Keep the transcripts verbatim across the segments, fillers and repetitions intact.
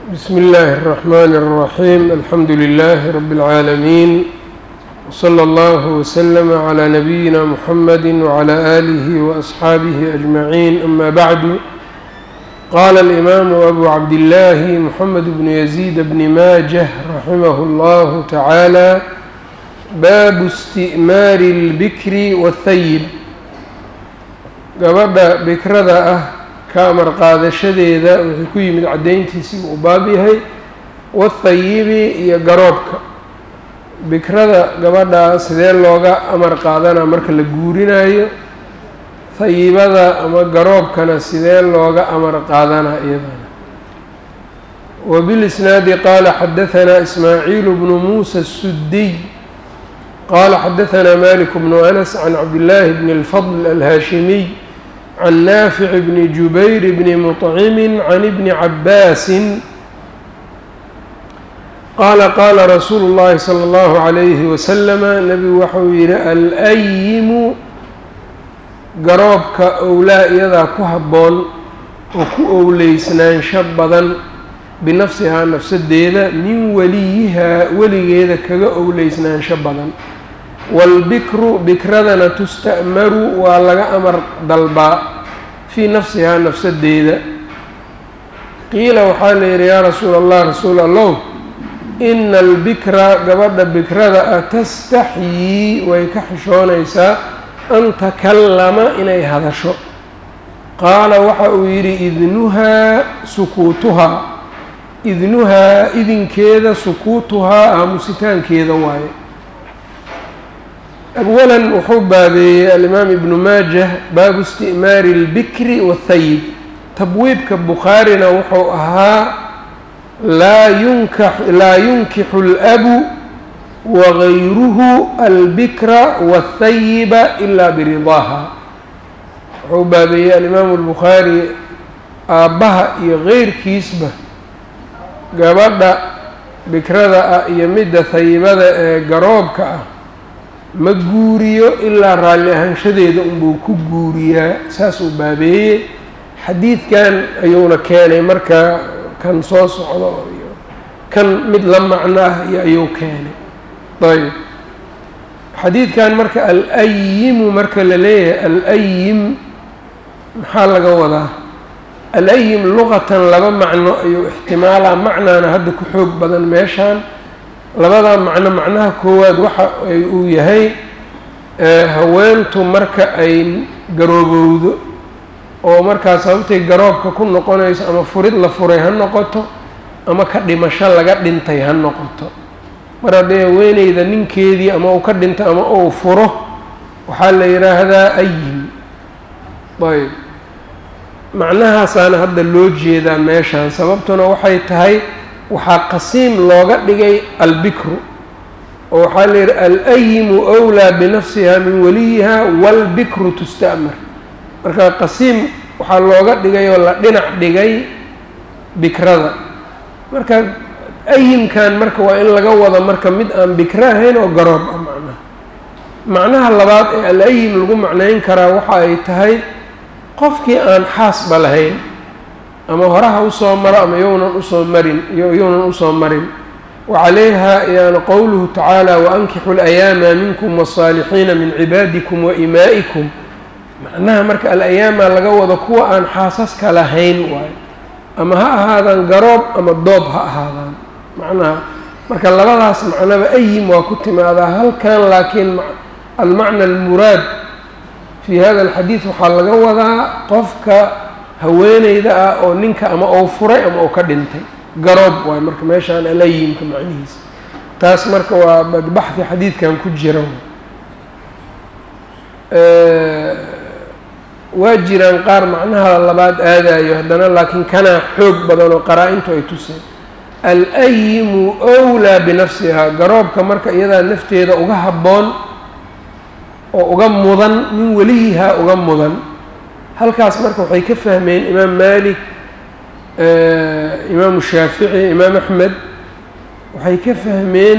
بسم الله الرحمن الرحيم. الحمد لله رب العالمين، وصلى الله وسلم على نبينا محمد وعلى آله وأصحابه أجمعين. أما بعد، قال الإمام أبو عبد الله محمد بن يزيد بن ماجه رحمه الله تعالى: باب استئمار البكر والثيب. gabadha bikrada ah ka amar qaadashadeeda wuxuu ku yimid caddayntiisii uu baab yahay, wathayibi iyo garoobka. bikrada gabadha sidee looga amar qaadanaa marka la guurinayo, thayibada ama garoobkana sidee looga amar qaadanaa iyadana. وبالإسناad qaala xadaثanaa إسmaaعيil bnu muسى السudiy qaala xadaثanaa malik bnu أنس can cabdالlahi bn الفضل الhashimiي can naafic bni jubayr bni muطcimi can ibni cabaasi qaala qaala rasuulu اllahi salى اllahu عalayhi wasalama, nebigu waxau yihi: al-ayimu garoobka owlaa iyadaa ku habboon oo ku owleysnaansho badan binafsihaa nafsadeeda min weliyihaa weligeeda kaga owleysnaansho badan. waalbikru bikradana tusta'maru waa laga amar dalbaa fii nafsihaa nafsadeeda. qiila waxaa la yidhi: yaa rasuula allah, rasuul allow, ina albikra gabadha bikrada ah tastaxyii way ka xishoonaysaa an takallama inay hadasho. qaala waxa uu yidhi: idnuhaa sukuutuhaa, idnuhaa idinkeeda sukuutuhaa aamusitaankeeda waaye. awalan wuxuu baabeeyey alimaam ibnu maajah baabu isti'maari اlbikri waاthayib. tabwiibka bukhaarina wuxuu ahaa laa yunkax laa yunkixu اlabu wagayruhu albikra waاthayiba ilaa biridaaha. wuxuu baabeeyey alimaamu اlbukhaari aabbaha iyo geyrkiisba gabadha bikrada ah iyo midda thayibada ee garoobka ah ma guuriyo ilaa raalli ahaanshadeeda unbuu ku guuriyaa. saasuu baabeeyey. xadiidkan ayuuna keenay marka kan soo socdo iyo kan mid la macno ah iyo ayuu keenay. ayb xadiidkan marka al-ayimu marka la leeyahay, al-ayim maxaa laga wadaa? al-ayim luqatan laba macno ayuu ixtimaalaa, macnaana hadda ku xoog badan meeshaan. labadaa macno, macnaha koowaad waxa uu yahay haweentu marka ay garoobowdo oo markaas sababtay garoobka ku noqonayso ama furid la furay ha noqoto ama ka dhimasho laga dhintay ha noqoto. mar haddee haweeneyda ninkeedii ama uu ka dhinto ama uu furo, waxaa la yidhaahdaa ayim. ayb macnahaasaana hadda loo jeedaa meeshaan. sababtuna waxay tahay waxaa qasiim looga dhigay albikru, oo waxaa la yidhi al-ayimu wlaa binafsiha min waliyiha waalbikru tusta'mar. marka qasiim waxaa looga dhigay oo la dhinac dhigay bikrada. marka ayimkan marka waa in laga wado marka mid aan bikro ahayn oo garoob ah. macnaha macnaha labaad ee al-ayim lagu macnayn karaa waxa ay tahay qofkii aan xaasba lahayn, ama horaha usoo maro ama younan usoo marin younan usoo marin. wacalayha yaana qowluhu tacaala: waankixu alayaama minkum wasaalixiina min cibaadikum wa imaa'ikum. macnaha marka al-ayaama laga wado kuwa aan xaasaska lahayn waayo, ama ha ahaadaan garoob ama doob ha ahaadaan. macnaha marka labadaas macnaba ayim waa ku timaadaa. halkan laakiin almacna almuraad fii hada alxadiid waxaa laga wadaa qofka haweeneyda ah oo ninka ama ou furay ama ou ka dhintay. garoob waayo marka meeshaan alayimka macnihiisa. taas marka waa badbaxdi xadiidkan ku jira. waa jiraan qaar macnaha labaad aadayo haddana, laakiin kanaa xoog badan oo qaraa-intu ay tuseen. al-ayimu wlaa binafsihaa, garoobka marka iyadaa nafteeda uga habboon oo uga mudan min weliyihaa uga mudan. halkaas marka waxay ka fahmeen imaam maalik, imaamu shaafici, imaam axmed, waxay ka fahmeen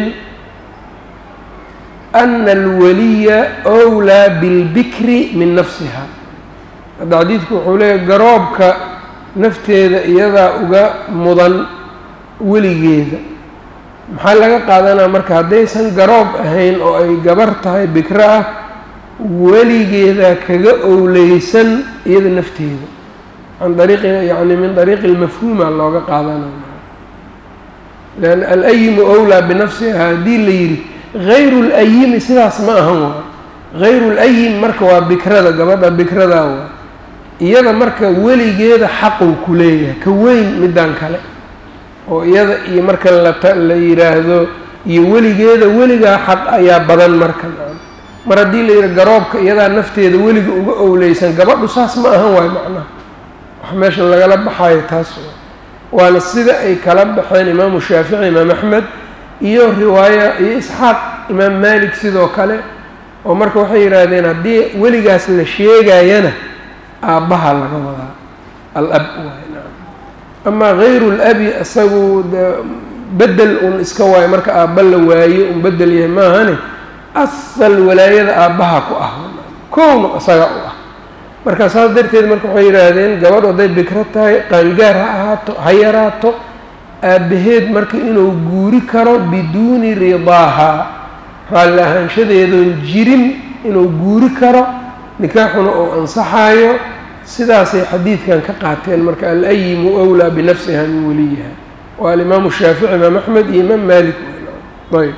ana alwaliya wlaa bilbikri min nafsiha. hadda xadiidku wuxuu leeyahy garoobka nafteeda iyadaa uga mudan weligeeda maxaa laga qaadanaa marka haddaysan garoob ahayn oo ay gabar tahay bikro ah weligeeda kaga owleysan iyada nafteeda can dariiqi yani min dariiqi lmafhuuma looga qaadanaya leanna alayimu owlaa binafsiha haddii la yidhi hayru layimi sidaas ma ahan waayo hayru layim marka waa bikrada gabadha bikradaa waay iyada marka weligeeda xaquu ku leeyahay ka weyn middan kale oo iyada iyo marka lata la yidhaahdo iyo weligeeda weligaa xaq ayaa badan marka mar haddii la yidhi garoobka iyadaa nafteeda weliga uga owleysan gabadhu saas ma ahan waayo macnaha wax meesha lagala baxaayo taas waana sida ay kala baxeen imaamu shaafici imaam axmed iyo riwaaya iyo isxaaq imaam maalik sidoo kale oo marka waxay yidhaahdeen haddii weligaas la sheegayana aabbaha laga wadaa al-ab waay naam amaa hayru labi isagu bedel un iska waayo marka aabba la waayo un bedel yahay maahane asal walaayada aabbaha ku ah kowna isaga u ah marka saas darteed marka waxay yidhaahdeen gabadh hadday bikro tahay qaangaar ha ahaato ha yaraato aabbaheed marka inuu guuri karo biduuni ridaaha raalli ahaanshadeedoon jirin inuu guuri karo nikaaxuna oo ansaxaayo sidaasay xadiidkan ka qaateen marka alayimu owlaa binafsiha min waliyiha waa alimaamu shaafici imaam axmed iyo imaam maalik ayb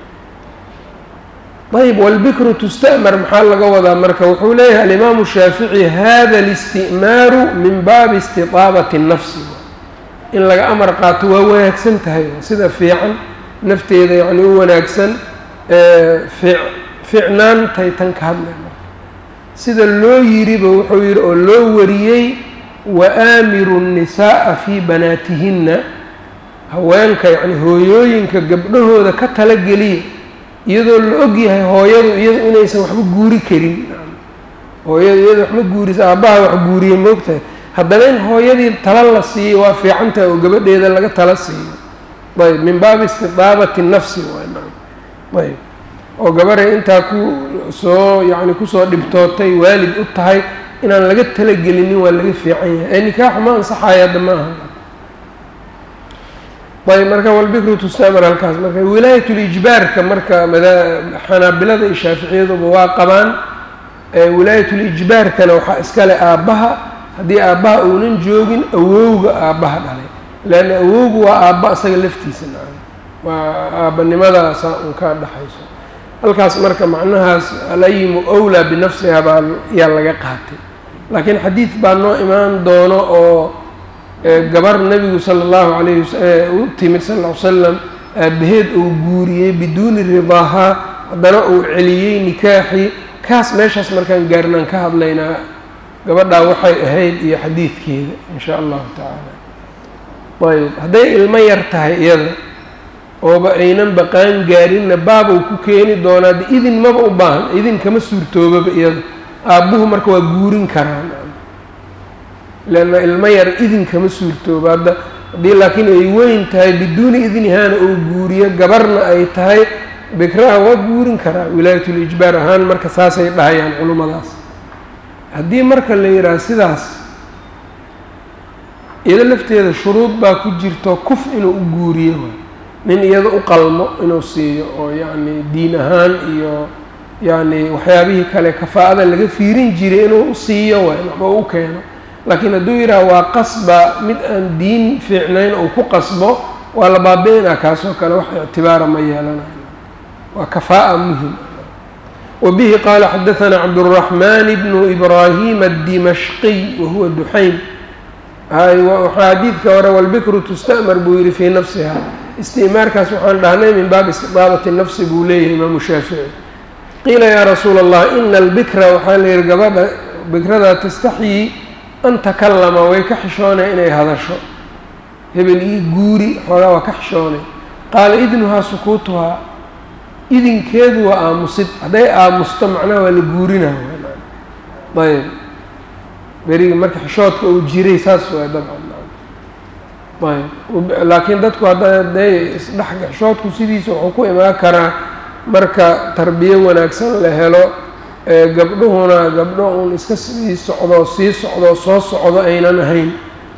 ayb walbikru tusta'mar maxaa laga wadaa marka wuxuu leeyahay alimaamu shaafici hada alisti'maaru min baabi istitaabati nafsi in laga amar qaato waa wanaagsan tahay sida fiican nafteeda yacni u wanaagsan ficnaantay tan ka hadlay sida loo yiriba wuxuu yidhi oo loo wariyey waaamiru nnisaa'a fii banaatihinna haweenka yacni hooyooyinka gabdhahooda ka talageliya iyadoo la og yahay hooyadu iyadu inaysan waxba guuri karin hooyadu iyada waxma guurisa aabbaha wax guuriye moogtahay haddana in hooyadii tala la siiyey waa fiican tahay oo gabadheeda laga tala siiyo ayb min baabi istidaabati nafsi waay ayb oo gabaray intaa ku soo yacni kusoo dhibtootay waalid u tahay inaan laga talagelinin waa laga fiican yahay ee nikaaxu ma ansaxayo hadda ma aha ayb marka walbikru tustamar halkaas marka wilaayatulijbaarka marka xanaabilada iyo shaaficiyaduba waa qabaan wilaayatulijbaarkana waxaa iskale aabbaha haddii aabbaha uunan joogin awowga aabbaha dhalay leanna awowgu waa aabba isaga laftiisa nacam waa aabbanimadaasa un ka dhaxayso halkaas marka macnahaas alayimu owlaa binafsiha baa yaa laga qaatay laakiin xadiid baa noo imaan doono oo gabar nebigu sala allahu calayhi wasalam u timid sal ll ly slam aabbaheed uu guuriyey biduuni ridaahaa haddana uu celiyey nikaaxii kaas meeshaas markaan gaarnaan ka hadlaynaa gabadhaa waxay ahayd iyo xadiidkeeda in shaa allahu tacaala ayb hadday ilmo yar tahay iyada ooba aynan baqaan gaarinna baabuu ku keeni doonaa de idin maba u baahan idin kama suurtoobaba iyada aabbuhu marka waa guurin karaan leanna ilmo yar idin kama suurtooba hadda haddii laakiin ay weyn tahay biduuni idnihaana uu guuriyo gabarna ay tahay bikraha waa guurin karaa wilaayatulijbaar ahaan marka saasay dhahayaan culummadaas haddii marka la yidhaha sidaas iyada lafteeda shuruud baa ku jirto kuf inuu u guuriyo nin iyada u qalmo inuu siiyo oo yacni diin ahaan iyo yacni waxyaabihii kale kafaa'ada laga fiirin jiray inuu u siiyo waay oo u keeno laakiin hadduu yidhaha waa qasba mid aan diin fiicnayn oo ku qasbo waa la baabi-inaa kaasoo kale wax ictibaara ma yeelanayo waa kafaa'a muhim wabihi qaala xadaثana cabdالرaحman bnu ibrahim الdimashqiy wahuwa duxaym xadiidka hore walbikru tusta'mar buu yihi fii nafsiha isti'maarkaas waxaan dhahnay min baabi istidaabati nafsi buu leeyahay imaamu shaafici qiila yaa rasuula allah ina albikra waxaa la yihi gabadha bikradaa tastaxyii an takallama way ka xishoonay inay hadasho hebel ii guuri xoogaa waa ka xishoonay qaala idnuhaa sukuutuhaa idinkeedu waa aamusid hadday aamusto macnaha waa la guurinaa ayb berigi marka xishoodka uu jiray saas waa dabcan ayb laakiin dadku hadday isdhex xishoodku sidiisa wuxuu ku imaan karaa marka tarbiyo wanaagsan la helo gabdhuhuna gabdho uun iska sii socdo sii socdo soo socdo aynan ahayn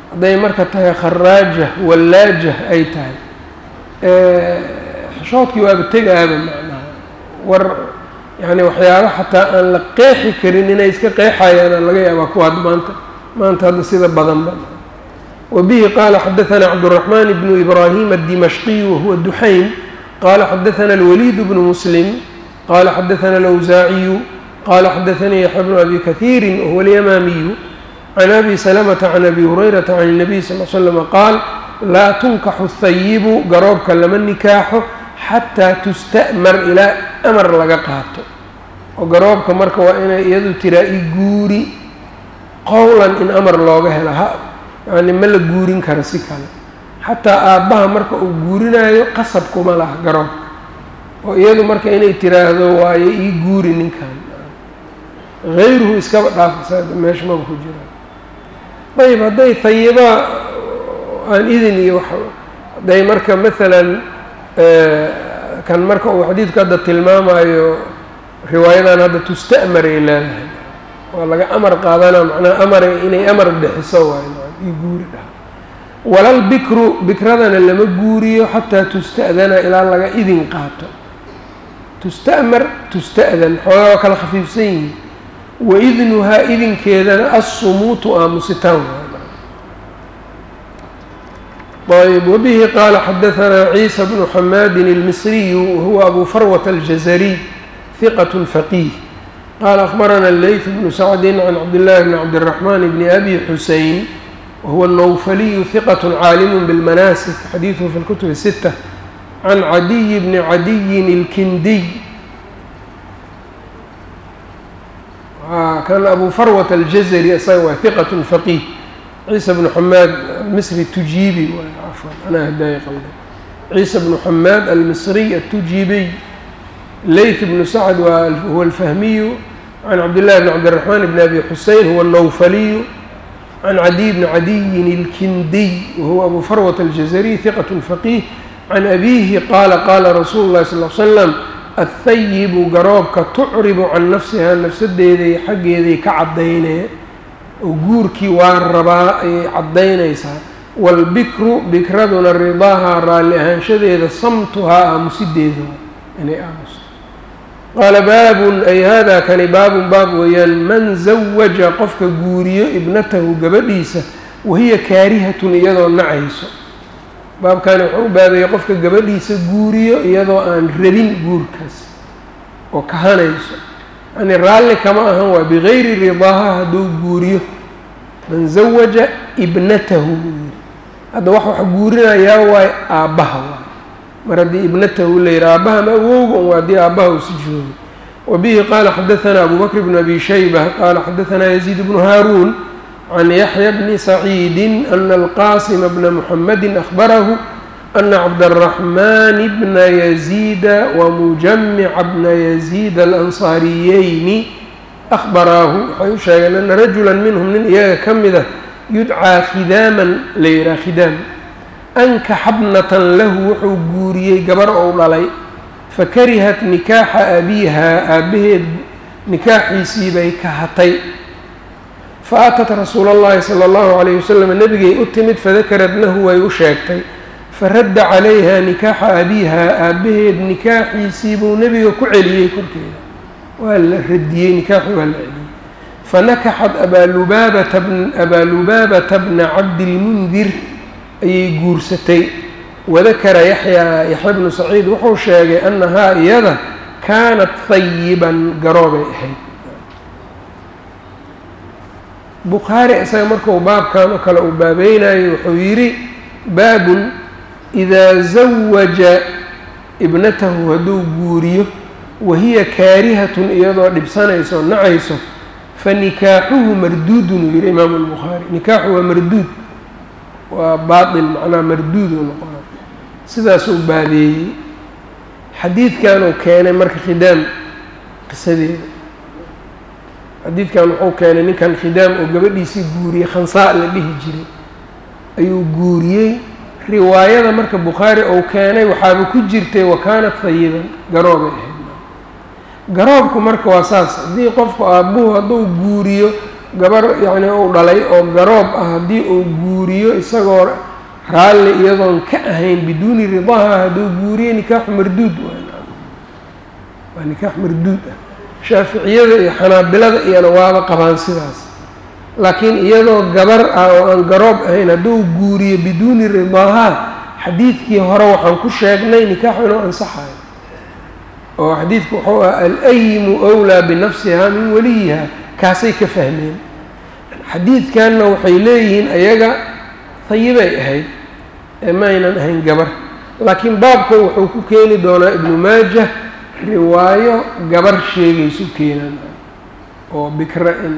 hadday marka tahay kharaaja wallaaja ay tahay xishoodkii waaba tegaaba macnaha war yani waxyaaba xataa aan la qeexi karin inay iska qeexayaana laga yaabaa kuwa hadda maanta maanta hadda sida badanba. wabihi qaala xadaثana cabdالرaحman bnu ibrahim الdimashqiy wahuwa duxaym qala xadaثana اlwaliid bnu muslim qala xadaثana اlawsaaciyu qala xadaثanii yaxya bnu abi kahiiri wahuwa اlyamaamiyu can abi salamata can abi hurayrata can الnabiy sal l slm qaal laa tunkaxu الhayibu garoobka lama nikaaxo xataa tusta'mar ilaa amar laga qaato oo garoobka marka waa inay iyadu tiraa i guuri qowlan in amar looga helo ha yani ma la guurin karo si kale xataa aabbaha marka uu guurinayo qasab kuma laha garoobka oo iyadu marka inay tiraahdo waayo ii guuri ninkan hayruhu iskaba dhaafasa meesha maba ku jira. ayb hadday hayiba aan idin iyo hadday marka maalan kan marka uu xadiidku hadda tilmaamayo riwaayadan hadda tusta'mar ay leedahay waa laga amar qaadana macnaha amara inay amar bixiso waayo ii guuri dhaha. walal bikru bikradana lama guuriyo xataa tusta'dana ilaa laga idin qaato. tusta'mar tusta'dan xoogaa waa kala khafiifsan yihiin waidnuhaa idinkeedana assumuutu aamusitaan waay. ayb wabihi qaala xadaثanaa ciisa bnu xamaadin اlmisriyu wahuwa abu farwata aljazariy hiqat faqiih qaala akhbarana leyth bnu sacdi can cabdillaahi bni cabdiraxmaan bni abi xuseyn wahuwa الnawfaliyu hiqat caalimu biاlmanaasik xadiiثuhu fi اlkutub الsita can cadiy bni cadiyin اlkindiy kan abu farwata aljazari isaga waa hiqat faqiih. ciisa bnu xamaad almisri tujiibi waay cafwan anaa hadaaya qalda ciisa bnu xamaad almisriy atujiibiy. leyth bnu sacd huwa alfahmiyu can cabdillahi bni cabdiraxmaan bni abi xuseyn huwa الnawfaliyu can cadiy bni cadiyin اlkindiy wahuwa abu farwata aljazariy hiqat faqiih can abiihi qaala qaala rasuulu llahi sal l slam athayibu garoobka tucribu can nafsihaa nafsadeeday xaggeeday ka caddaynee oo guurkii waa rabaa ayay caddaynaysaa. waalbikru bikraduna ridaahaa raalli ahaanshadeeda samtuhaa aamusideeda inay aamusto. qaala baabun ay haadaa kani baabun baab weeyaan man zawaja qofka guuriyo ibnatahu gabadhiisa wahiya kaarihatun iyadoo nacayso. baabkani wuxuu u baabeeyey qofka gabadhiisa guuriyo iyadoo aan rabin guurkaas oo kahanayso yani raalli kama ahan waa bigayri ridaaha hadduu guuriyo. man zawaja ibnatahu buu yiri hadda wax wax guurinayaa waay aabbaha waay mar haddii ibnatahu la yidhi aabbaha ma awowga un haddii aabbaha uu si joogo. wabihi qaala xadaثana abu bakr bn abi shayba qaala xadaثana yaziid bnu haaruun can yaxya bni saciidi ana alqaasima bna muxamadi ahbarahu ana cabdالraxmaan bna yaziida wamujamica bna yaziida alansaariyeyni ahbaraahu waxay u sheegeen ana rajula minhum nin iyaga ka mida yudcaa khidaaman la yihaha khidaam ankaxa bnatan lahu wuxuu guuriyey gabar ou dhalay fakarihat nikaaxa abiihaa aabbaheed nikaaxiisii bay kahatay faatat rasuula اllahi salى اllahu عalayh wasalam nebigay u timid fadakarad lahu way u sheegtay faradda calayha nikaaxa abiihaa aabbaheed nikaaxiisii buu nebiga ku celiyey korkeeda waa la radiyey nikaaxi waa la celiyey. fanakaxat abaalubaabata abaalubaabata bna cabdilmundir ayay guursatay. wadakara yaxyaa yaxya bnu saciid wuxuu sheegay annahaa iyada kaanat hayiban garoobay ahayd. bukhaari isaga markuu baabkan oo kale uu baabeynayay wuxuu yidhi baabun idaa zawaja ibnatahu hadduu guuriyo wahiya kaarihatun iyadoo dhibsanayso nacayso fanikaaxuhu marduudun uu yihi imaamu albukhaari nikaaxu waa marduud waa baatil macnaha marduud uu noqona sidaasuu baabeeyey. xadiidkan uu keenay marka khidaam qisadeeda xadiidkan wuxuu keenay ninkan khidaam oo gabadhiisii guuriyey khansaa la dhihi jiray ayuu guuriyey. riwaayada marka bukhaari uu keenay waxaaba ku jirtay wakaanat hayiban garoobay ahayd. garoobku marka waa saas haddii qofku aabbuhu hadduu guuriyo gabar yacni uu dhalay oo garoob ah haddii uu guuriyo isagoo raalli iyadoon ka ahayn biduuni ridaaha hadduu guuriyo nikaaxu marduud waa nikaax marduud ah. shaaficiyada iyo xanaabilada iyana waaba qabaan sidaas, laakiin iyadoo gabar ah oo aan garoob ahayn hadduu guuriyo biduuni ridaaha xadiidkii hore waxaan ku sheegnay nikaaxu inuu ansaxayo oo xadiidku wuxuu ah al-ayimu awlaa binafsiha min waliyiha, kaasay ka fahmeen. xadiidkanna waxay leeyihiin ayaga hayibay ahayd ee ma aynan ahayn gabar, laakiin baabka wuxuu ku keeni doonaa ibnu maajah riwaayo gabar sheegaysu keenan oo bikra in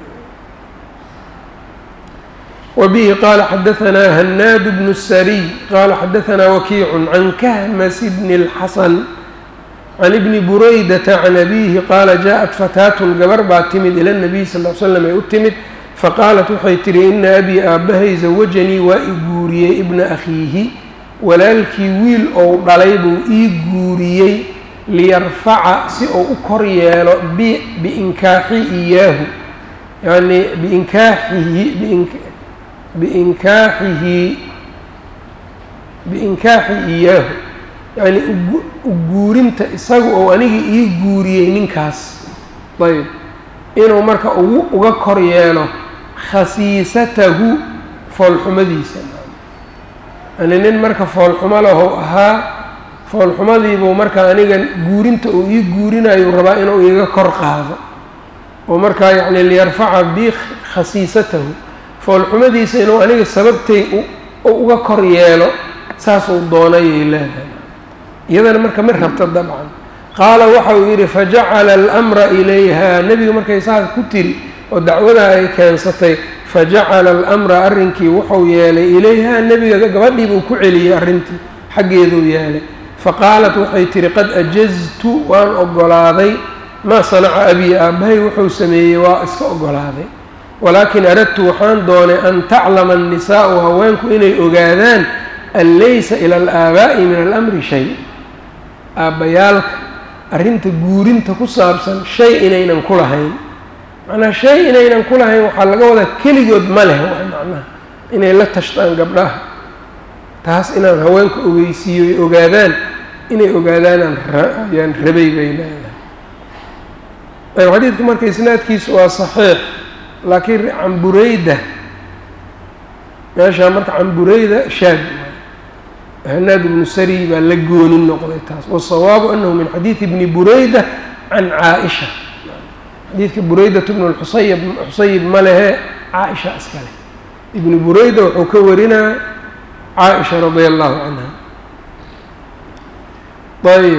وبه قال حدثنا هناد بن السري قال حدثنا وكيع عن كهمس بن الحسن عن ابن بريدة عن أبيه قال جاءت فتاة gabar baa timid إلى النبي صلى الله عليه وسلم ay u timid faqaalat waxay tihi ina أbii aabbahay zawajanii waa i guuriyey ibna akhiihi walaalkii wiil ou dhalay buu ii guuriyey liyarfaca si uu u kor yeelo biinkaaxi iyaahu yani biinkaaxihi biinkaaxihi biinkaaxi iyaahu yacni u guurinta isaga oo aniga ii guuriyey ninkaas ayb inuu marka ugu uga kor yeelo khasiisatahu foolxumadiisa. yani nin marka foolxumo lahu ahaa foolxumadiibuu marka aniga guurinta uu ii guurinayo rabaa inuu iga kor qaado oo markaa yacni liyarfaca bi khasiisatahu foolxumadiisa inuu aniga sababtay uga kor yeelo saasuu doonayay leedahay. iyadana marka ma rabta dabcan. qaala waxa uu yidhi fajacala alamra ilayha, nebiga markay saas ku tiri oo dacwadaa ay keensatay fajacala alamra arrinkii wuxuu yeelay ilayha, nebiga gabadhii buu ku celiyey arrintii xaggeeduu yeelay. faqaalat waxay tihi qad ajaztu waan ogolaaday maa sanaca abii aabbahay wuxuu sameeyey waa iska ogolaaday, walaakin aradtu waxaan doonay an taclama annisaa'u haweenku inay ogaadaan an laysa ila alaabaa'i min alamri shay, aabbayaalka arrinta guurinta ku saabsan shay inaynan ku lahayn. macnaha shay inaynan ku lahayn waxaa laga wadaa keligood ma leh waa macnaha inay la tashtaan gabdhaha, taas inaan haweenka ogeysiiyo ay ogaadaan inay ogaadaanaan ayaan rabay bay leedahay. ayb xadiidka marka isnaadkiisu waa saxiix, laakiin can burayda meeshaa marka can burayda shaad hanaad ibnu sari baa la goonin noqday taas. wasawaabu anahu min xadiidi ibni burayda can caaisha, xadiidka buraydat bnu xusayb xusayb ma lehe caaisha iskale, ibnu burayda wuxuu ka warinaa caaisha radia allahu canha. ayb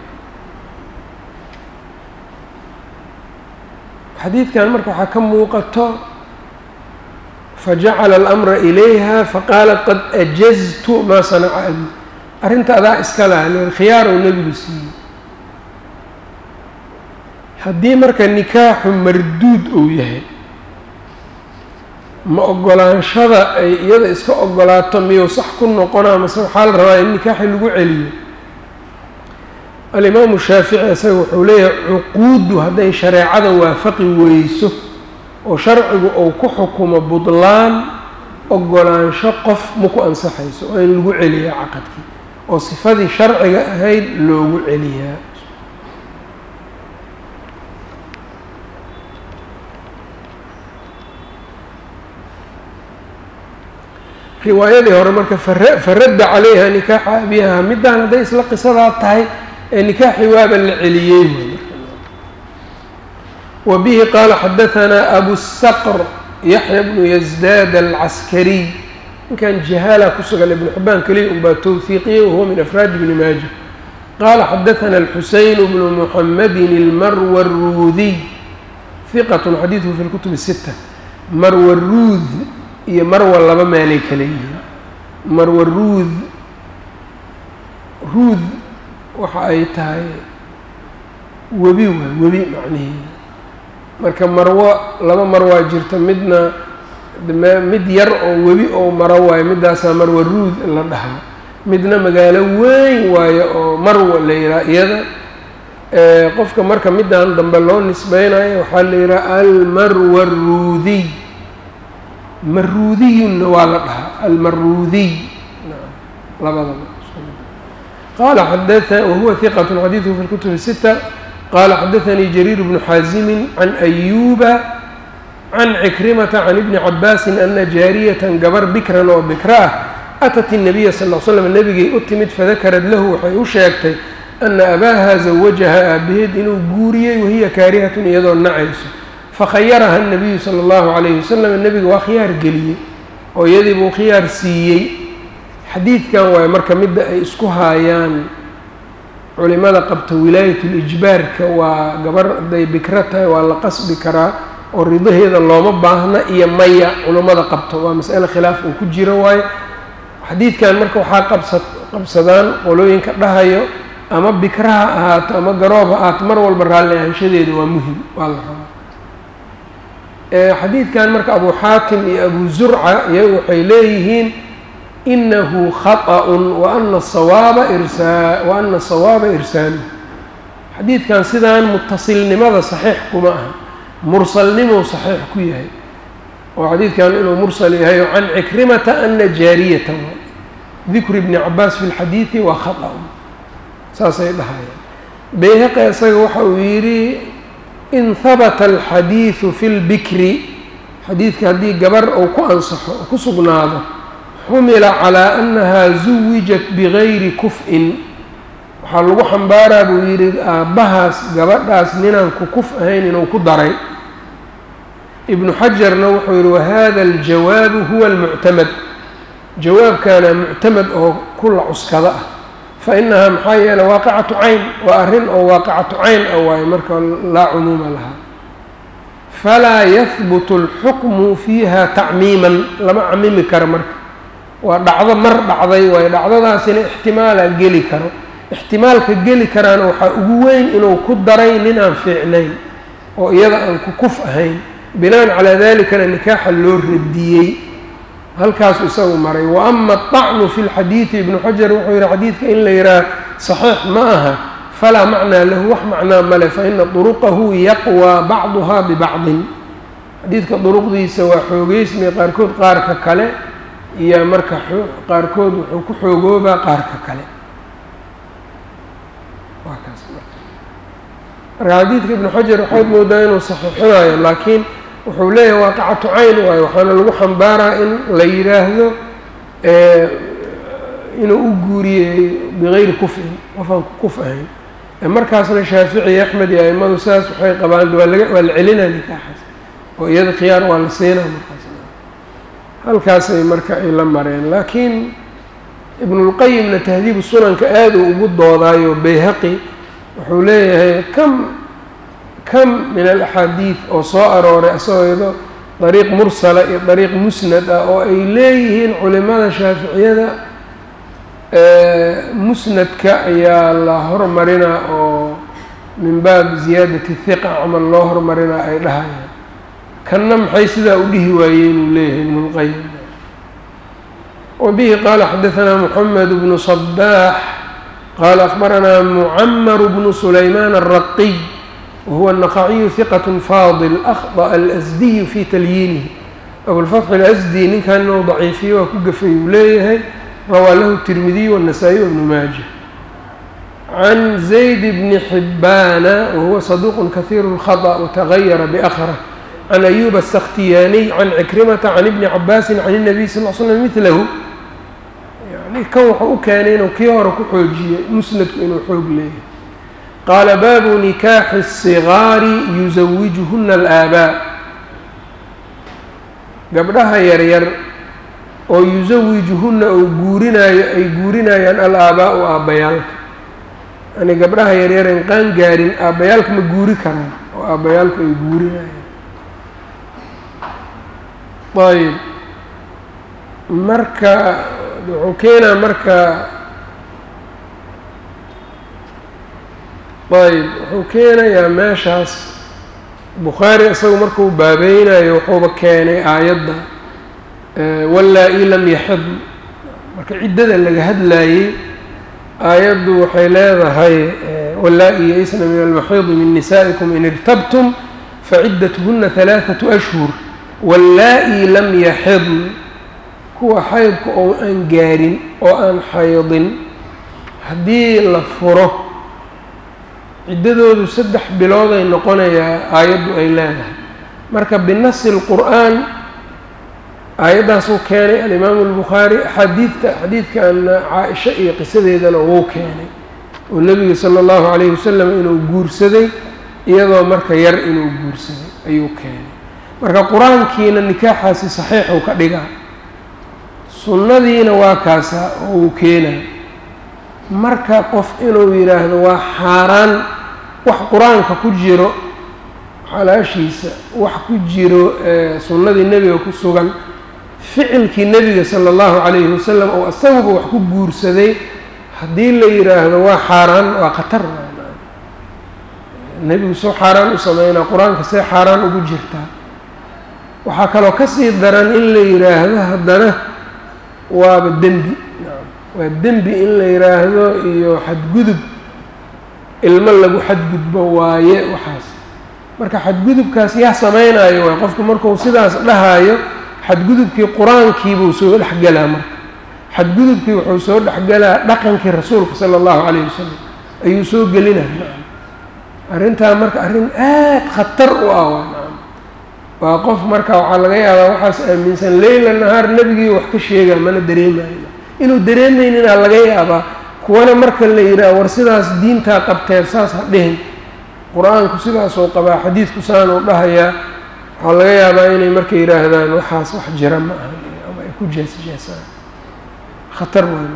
xadiidkan marka waxaa ka muuqato fajacala alamra ilayha faqaalat qad ajaztu maa sanaca abi, arrinta adaa iska laha khiyaar uu nebigu siiyey. haddii marka nikaaxu marduud uu yahay, ma ogolaanshada ay iyada iska ogolaato miyuu sax ku noqonaa mase waxaa la rabaa in nikaaxi lagu celiyo? alimaamu shaafici isaga wuxuu leeyahay cuquuddu hadday shareecada waafaqi weyso oo sharcigu uu ku xukumo budlaan, ogolaansho qof ma ku ansaxayso oo in lagu celiyaa caqadkii oo sifadii sharciga ahayd loogu celiyaa. riwaayadii hore marka faradda calayha nikaaxa abiha, middaan hadday isla qisadaa tahay ee nikaaxii waaba la celiyey. wa bihi qaala xadahanaa abu saqr yaxya bnu yazdaad alcaskariy, ninkan jahaala ku sugan ibnu xibaan keliya unbaa towfiiqiyey wahuwa min afraadi ibni maaja. qaala xadahanaa alxuseyn bnu muxamedin almarwaruudiy hiqatun xadiiduhu fi lkutub sita. marwaruud iyo marwa laba meelay kala yihiin. marwa ruud ruud waxa ay tahay webi waa webi macnaheeda. marka marwo laba marwaa jirta, midna mid yar oo webi oo maro waayo, middaasaa marwa ruud la dhahaa. midna magaalo weyn waayo oo marwa la yihaa iyada, qofka marka midaan dambe loo nisbeynayo waxaa la yidhaha almarwaruudiy maruudiyunna waa la dhahaa almaruudiy labadaba qaala xadaa wahuwa hiqat xadiiثhu fi اlkutub الsita qaala xadaثanii jariir bnu xaazimi can ayuba can cikrimata can ibni cabaasin ana jaariyatan gabar bikran oo bikra ah atat الnabiya sal ll slam nebigay u timid fadakarad lahu waxay u sheegtay ana abaaha zawajaha aabaheed inuu guuriyey wahiya kaarihatun iyadoo nacayso fakhayaraha الnabiyu salى اllahu عalayhi wasalam nebiga waa khiyaar geliyey oo iyadii buu khiyaar siiyey. xadiidkan waaye marka midda ay isku haayaan culimada qabta wilaayatulijbaarka waa gabar hadday bikro tahay waa la qasbi karaa oo ridaheeda looma baahna iyo maya culimmada qabto waa mas'ale khilaaf uu ku jiro waaye. xadiidkan marka waxaa qabsa qabsadaan qolooyinka dhahayo ama bikra ha ahaato ama garoob ha ahaato mar walba raalli ahaanshadeeda waa muhim waa la rabaa. xadiidkan marka abu xaatim iyo abu zurca iyagu waxay leeyihiin inahu khaطأun waana asawaaba irsaa wa ana sawaaba irsaaluhu. xadiidkan sidaan mutasilnimada saxiix kuma aha mursalnimuu saxiix ku yahay oo xadiidkan inuu mursal yahay can cikrimata ana jaariyata dikru ibni cabaas fi lxadiidi waa khaطأun saasay dhahayaan. bayhaqi isaga waxa uu yidhi in habata alxadiidu fi lbikri xadiidka haddii gabar uu ku ansaxo oo ku sugnaado xumila calaa annahaa zuwijat bigayri kuf-in waxaa lagu xambaaraa buu yidhi aabbahaas gabadhaas ninaan ku kuf ahayn inuu ku daray. ibnu xajarna wuxuu yidhi wahada aljawaabu huwa almuctamad jawaabkaana muctamad oo kula cuskada ah fa inahaa maxaa yeele waaqicatu cayn waa arrin oo waaqicatu cayn ah waaye marka laa cumuuma lahaa falaa yahbutu alxukmu fiiha tacmiiman lama camimi karo marka waa dhacdo mar dhacday waaye dhacdadaasina ixtimaalaa geli karo ixtimaalka geli karaana waxaa ugu weyn inuu ku daray nin aan fiicnayn oo iyada aan ku kuf ahayn binaan calaa dalikana nikaaxa loo radiyey halkaasu isagu maray. wa ama aطacnu fi lxadiidi ibnu xajar wuxuu yihi xadiidka in la yidhaha saxiix ma aha falaa macnaa lahu wax macnaa male faina duruqahu yaqwaa bacduhaa bibacdin xadiidka duruqdiisa waa xoogeysmay qaarkood qaarka kale iyo marka qaarkood wuxuu ku xoogoobaa qaarka kale waa kaas marka xadiidka ibnu xajar waxaad moodaa inuu saxiixinayo laakiin wuxuu leeyahay waaqicatu cayn waayo waxaana lagu xambaaraa in la yidhaahdo inuu u guuriyey bigayri kufin qofaan ku kuf ahayn. markaasna shaafici axmed iyo aimadu sidaas waxay qabaan waa laga waa la celinaa nikaaxaas oo iyada khiyaar waa la siinaa markaas halkaasay marka ay la mareen. laakiin ibnulqayimna tahdiibu sunanka aada uu ugu doodaayo bayhaqi wuxuu leeyahay kam kam min alaxaadiid oo soo arooray isagoodo dariiq mursala iyo dariiq musnad ah oo ay leeyihiin culimada shaaficiyada musnadka ayaa la hormarinaa oo min baab ziyaadati hiqa camal loo hormarinaa ay dhahayaan kanna maxay sidaa u dhihi waayeen uu leeyahay ibnulqayim. wabihi qaala xadaثanaa moxamed bnu صabaax qaala akhbaranaa mucamar bnu sulaymaan الraqiy wahuwa الnaqaciyu hiqaة faadil akhطأ alasdiyu fi talyiinihi abulfatxi alasdi ninkan inuu daciifiyo waa ku gafay uu leeyahay rawaa lahu الtirmidiy والnasaa-iy wbnu maaja can zayd bni xibaana wahuwa saduuq kahiir الkhaطأ watagayara bakhrة can ayuba الsakhtiyaaniy can cikrimata can ibni cabaasin can الnabiy sal l slam midlahu yani kan wuxuu u keenay inuu kii hore ku xoojiyey musnadku inuu xoog leeyahay. qaala baabu nikaaxi الصigaari yusawijuhuna alaabaa gabdhaha yaryar oo yusawijuhuna oo guurinaayo ay guurinayaan al-aabaau aabbayaalka yani gabdhaha yaryar en qaan gaarin aabbayaalka ma guuri karaan oo aabbayaalku ay guurinayaan. ayb marka wuxuu keenaa marka ayb wuxuu keenayaa meeshaas bukhaari isagu markuu baabeynayo wuxuuba keenay aayadda wallaa-i lam yaxid marka ciddada laga hadlaayey aayaddu waxay leedahay wallaa-i ya-isna min almaxiidi min nisaa'ikum in irtabtum faciddatuhuna halaathatu ashhur wallaa-i lam yaxidn kuwa xaydka oo aan gaarin oo aan xaydin haddii la furo ciddadoodu saddex bilooday noqonayaa aayaddu ay leedahay marka binasi lqur'aan aayaddaasuu keenay alimaamu albukhaari axaadiidta xadiidkan caa-isha iyo qisadeedana wuu keenay oo nebiga sala allahu calayhi wasalam inuu guursaday iyadoo marka yar inuu guursaday ayuu keenay marka qur-aankiina nikaaxaasi saxiixuu ka dhigaa sunnadiina waa kaasa oo uu keenay marka qof inuu yidhaahdo waa xaaraan wax qur-aanka ku jiro xalaashiisa wax ku jiro sunnadii nebiga ku sugan ficilkii nebiga sala allahu calayhi wasalam oo isaguba wax ku guursaday haddii la yidhaahdo waa xaaraan waa khatar nebigu soo xaaraan u sameynaa qur-aanka see xaaraan ugu jirtaa waxaa kaloo kasii daran in la yidhaahdo haddana waaba dembi waa dembi in la yidhaahdo iyo xadgudub ilmo lagu xadgudbo waaye waxaas marka xadgudubkaas yaa sameynaayo waay qofku markuu sidaas dhahayo xadgudubkii qur-aankiibuu soo dhexgelaa marka xadgudubkii wuxuu soo dhexgelaa dhaqankii rasuulka sala allahu calayhi wasalam ayuu soo gelinaya arrintaa marka arrin aad khatar u ah waa waa qof marka waxaa laga yaabaa waxaas aaminsan leyla nahaar nebigii wax ka sheegaa mana dareemayo inuu dareemayninaa laga yaabaa kuwana marka la yidhaah war sidaas diintaa qabteen saas ha dhihin qur-aanku sidaasoo qabaa xadiidku saan uu dhahayaa waxaa laga yaabaa inay marka yidhaahdaan waxaas wax jira ma aha ama ay ku jeesjeesaan khatar waay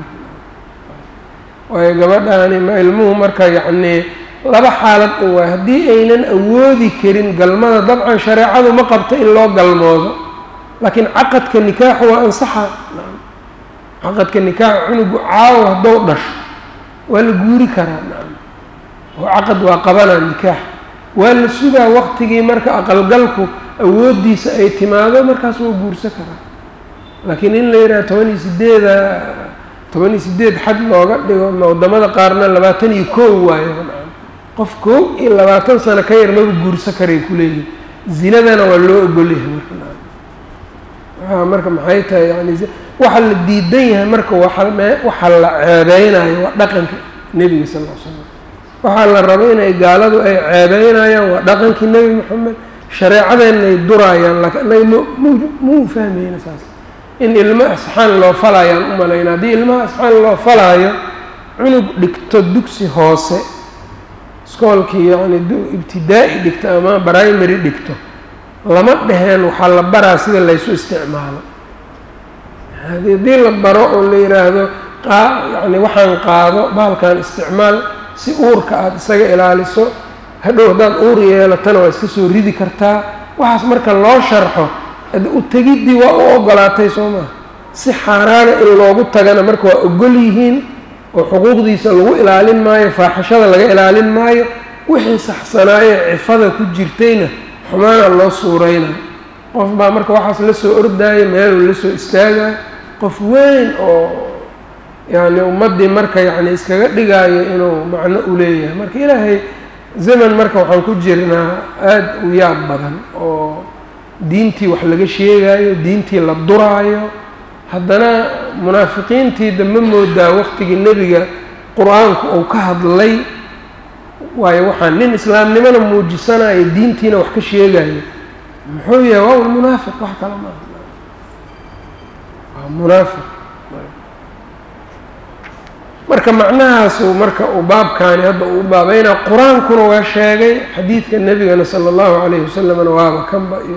waayo gabadhaani ma ilmuhu marka yacnii laba xaalad u waay haddii aynan awoodi karin galmada dabcan shareecadu ma qabto in loo galmoodo laakiin caqadka nikaaxu waa ansaxa caqadka nikaaxa cunugu caawo haddou dhasho waa la guuri karaa nacam oo caqad waa qabanaa nikaax waa la sugaa waqtigii marka aqalgalku awooddiisa ay timaado markaas waa guursan karaa laakiin in la yidhaha toban iyo sideeda toban iyo sideed xad looga dhigo waddamada qaarna labaatan iyo koow waayo nacam qof koow iyo labaatan sano ka yar maba guursan karay kuleeyihin zinadana waa loo ogolyahay marka nacam waxaa marka maxay tahay yani waxa la diidan yahay marka waxa la ceebeynayo waa dhaqanka nebiga sal ll ly slam waxaa la rabo inay gaaladu ay ceebeynayaan waa dhaqankii nebi moxamed shareecadeenna ay duraayaan laakiin anaga m mau fahmayna saas in ilmo asxaan loo falayaan u malayna haddii ilmaha asxaan loo falaayo cunug dhigto dugsi hoose iskoolkii yacni ibtidaa'i dhigto ama primary dhigto lama dheheen waxaa la baraa sida laysu isticmaalo haddii la baro oo la yidhaahdo qaa yacni waxaan qaado bahalkan isticmaal si uurka aada isaga ilaaliso hadhow haddaad uur yeelatana waa iska soo ridi kartaa waxaas marka loo sharxo u tegiddii waa u ogolaatay soo maha si xaaraana in loogu tagana marka waa ogol yihiin oo xuquuqdiisa lagu ilaalin maayo faaxishada laga ilaalin maayo wixii saxsanaayo cifada ku jirtayna xumaana loo suuraynayo qof baa marka waxaas la soo ordaayo meeluu la soo istaagayo qof weyn oo yacni ummaddii marka yacni iskaga dhigaayo inuu macno u leeyahay marka ilaahay zaman marka waxaan ku jirnaa aada u yaab badan oo diintii wax laga sheegaayo diintii la duraayo haddana munaafiqiintii dama moodaa waqtigii nebiga qur-aanku uu ka hadlay waayo waxaan nin islaamnimona muujisanayo diintiina wax ka sheegayo muxuu yahay waa un munaafiq wax kale maaha waa munaafiq marka macnahaasu marka uu baabkaani hadda uu baabeynaa qur-aankuna waa sheegay xadiidka nebigana sala allahu calayhi wasalamna waaba kanba iyo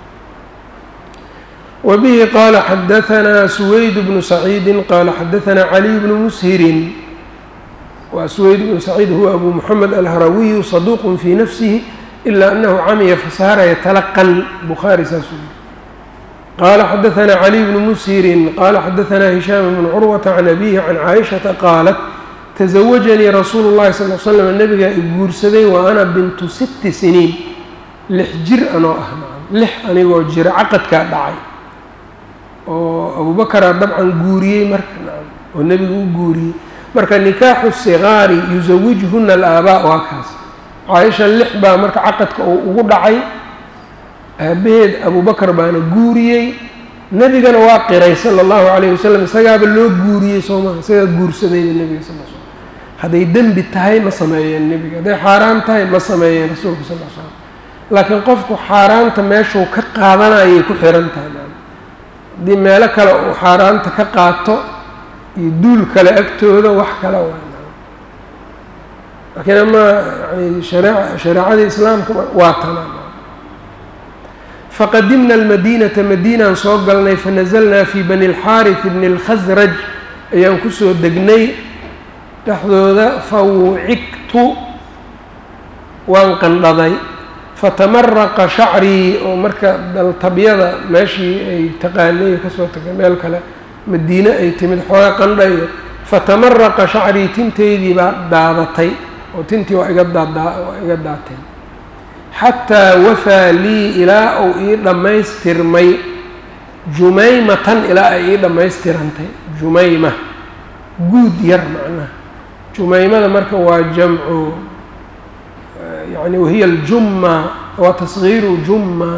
وبه قال حدثنا سويد بن سعيد قال حدثنا علي بن مسهر وسويد بن سعيد هو أبو محمد الهروي صدوق في نفسه إلا أنه عمي فصار يتلقن بخاري ساسويد قال حدثنا علي بن مسهر قال حدثنا هشام بن عروة عن أبيه عن عائشة قالت تزوجني رسول الله صلى الله عليه وسلم النبي guursaday وأنا بنت ست سنين lix jir anoo ah lix anigoo jira caqadkaa dhacay oo abubakaraa dabcan guuriyey marka oo nebigu u guuriyey marka nikaaxu sigaari yusawijhuna alaabaa waa kaas. caaisha lix baa marka caqadka uu ugu dhacay, aabaheed abubakar baana guuriyey, nebigana waa qiray sala allahu calayhi wasalam, isagaaba loo guuriyey soo maha, isagaa guursadayba nebiga sal l slam. hadday dembi tahay ma sameeyeen nebiga, hadday xaaraan tahay ma sameeyeen rasuulka sal l slam. laakiin qofku xaaraanta meeshuu ka qaadanayay ku xiran tahay. haddii meelo kale uu xaaraanta ka qaato iyo duul kale agtooda wax kale waa, laakiin ama yani shareec shareecada islaamka waa tanaa. faqadimna almadiinata madiinaan soo galnay, fanazalnaa fii bani اlxaariث bni اlkhasraj ayaan kusoo degnay dhexdooda. fawcigtu waan qandhaday, fatamaraqa shacrii, oo marka daltabyada meeshii ay taqaanay kasoo tagay meel kale madiine ay timid xooga qandhayo, fatamaraqa shacrii, tinteydii baa daadatay oo tintii waa iga daadaa waa iga daateen. xataa wafaa lii, ilaa uu ii dhammaystirmay, jumaymatan, ilaa ay ii dhammaystirantay. jumayma guud yar macnaha. jumaymada marka waa jamcu yani wahiya aljumma, waa tasgiiru jumma.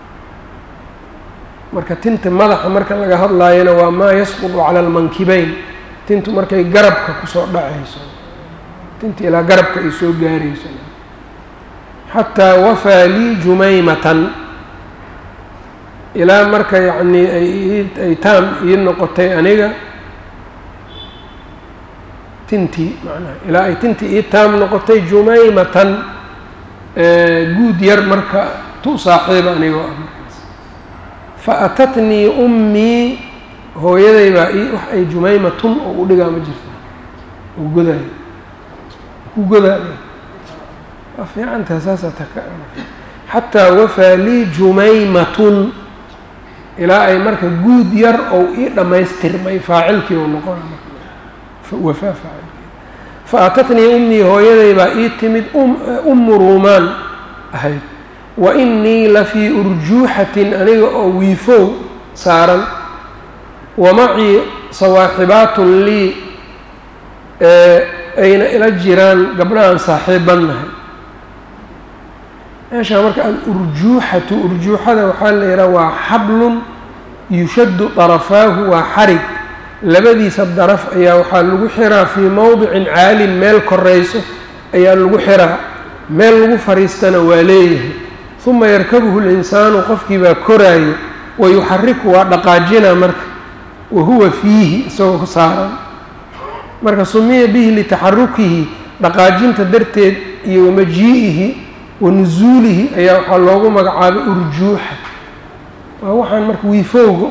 marka tinta madaxa marka laga hadlaayana waa maa yasqudu cala almankibayn, tintu markay garabka kusoo dhacayso, tinta ilaa garabka ay soo gaarayso. xataa wafaa lii jumaymatan, ilaa marka yacni ay ay taam ii noqotay aniga tintii macnaha, ilaa ay tintii ii taam noqotay. jumaymatan guud yar marka tu saaxiiba anigoo ah markaas. fa atatnii ummii, hooyaday baa ii wax ay jumaymatun oo u dhigaa ma jirta, u godaayo ku godaayo waa fiicantaha saasaa taka. xataa wafaa lii jumaymatun, ilaa ay marka guud yar ou ii dhammaystirmay, faacilkii u noqona wafaa faacilkii. fa atatnii ummii, hooyaday baa ii timid, ummu ruumaan ahayd. wa inii lafii urjuuxatin, aniga oo wiifow saaran, wa macii sawaaxibaatun lii, ayna ila jiraan gabdhahaan saaxiibannahay. meeshaa marka alurjuuxatu, urjuuxada waxaa la yidhaha waa xablun yushaddu darafaahu, waa xarig labadiisa daraf ayaa waxaa lagu xiraa fii mowdicin caalin, meel korayso ayaa lagu xiraa, meel lagu fariistana waa leeyahay. uma yarkabuhu linsaanu, qofkii baa koraayo, wa yuxariku, waa dhaqaajina marka, wa huwa fiihi, isagoo ku saaran. marka sumiya bihi litaxarukihi, dhaqaajinta darteed, iyo wamajii'ihi wa nusuulihi ayaa waxaa loogu magacaabay urjuuxa. waa waxaan marka wiifowga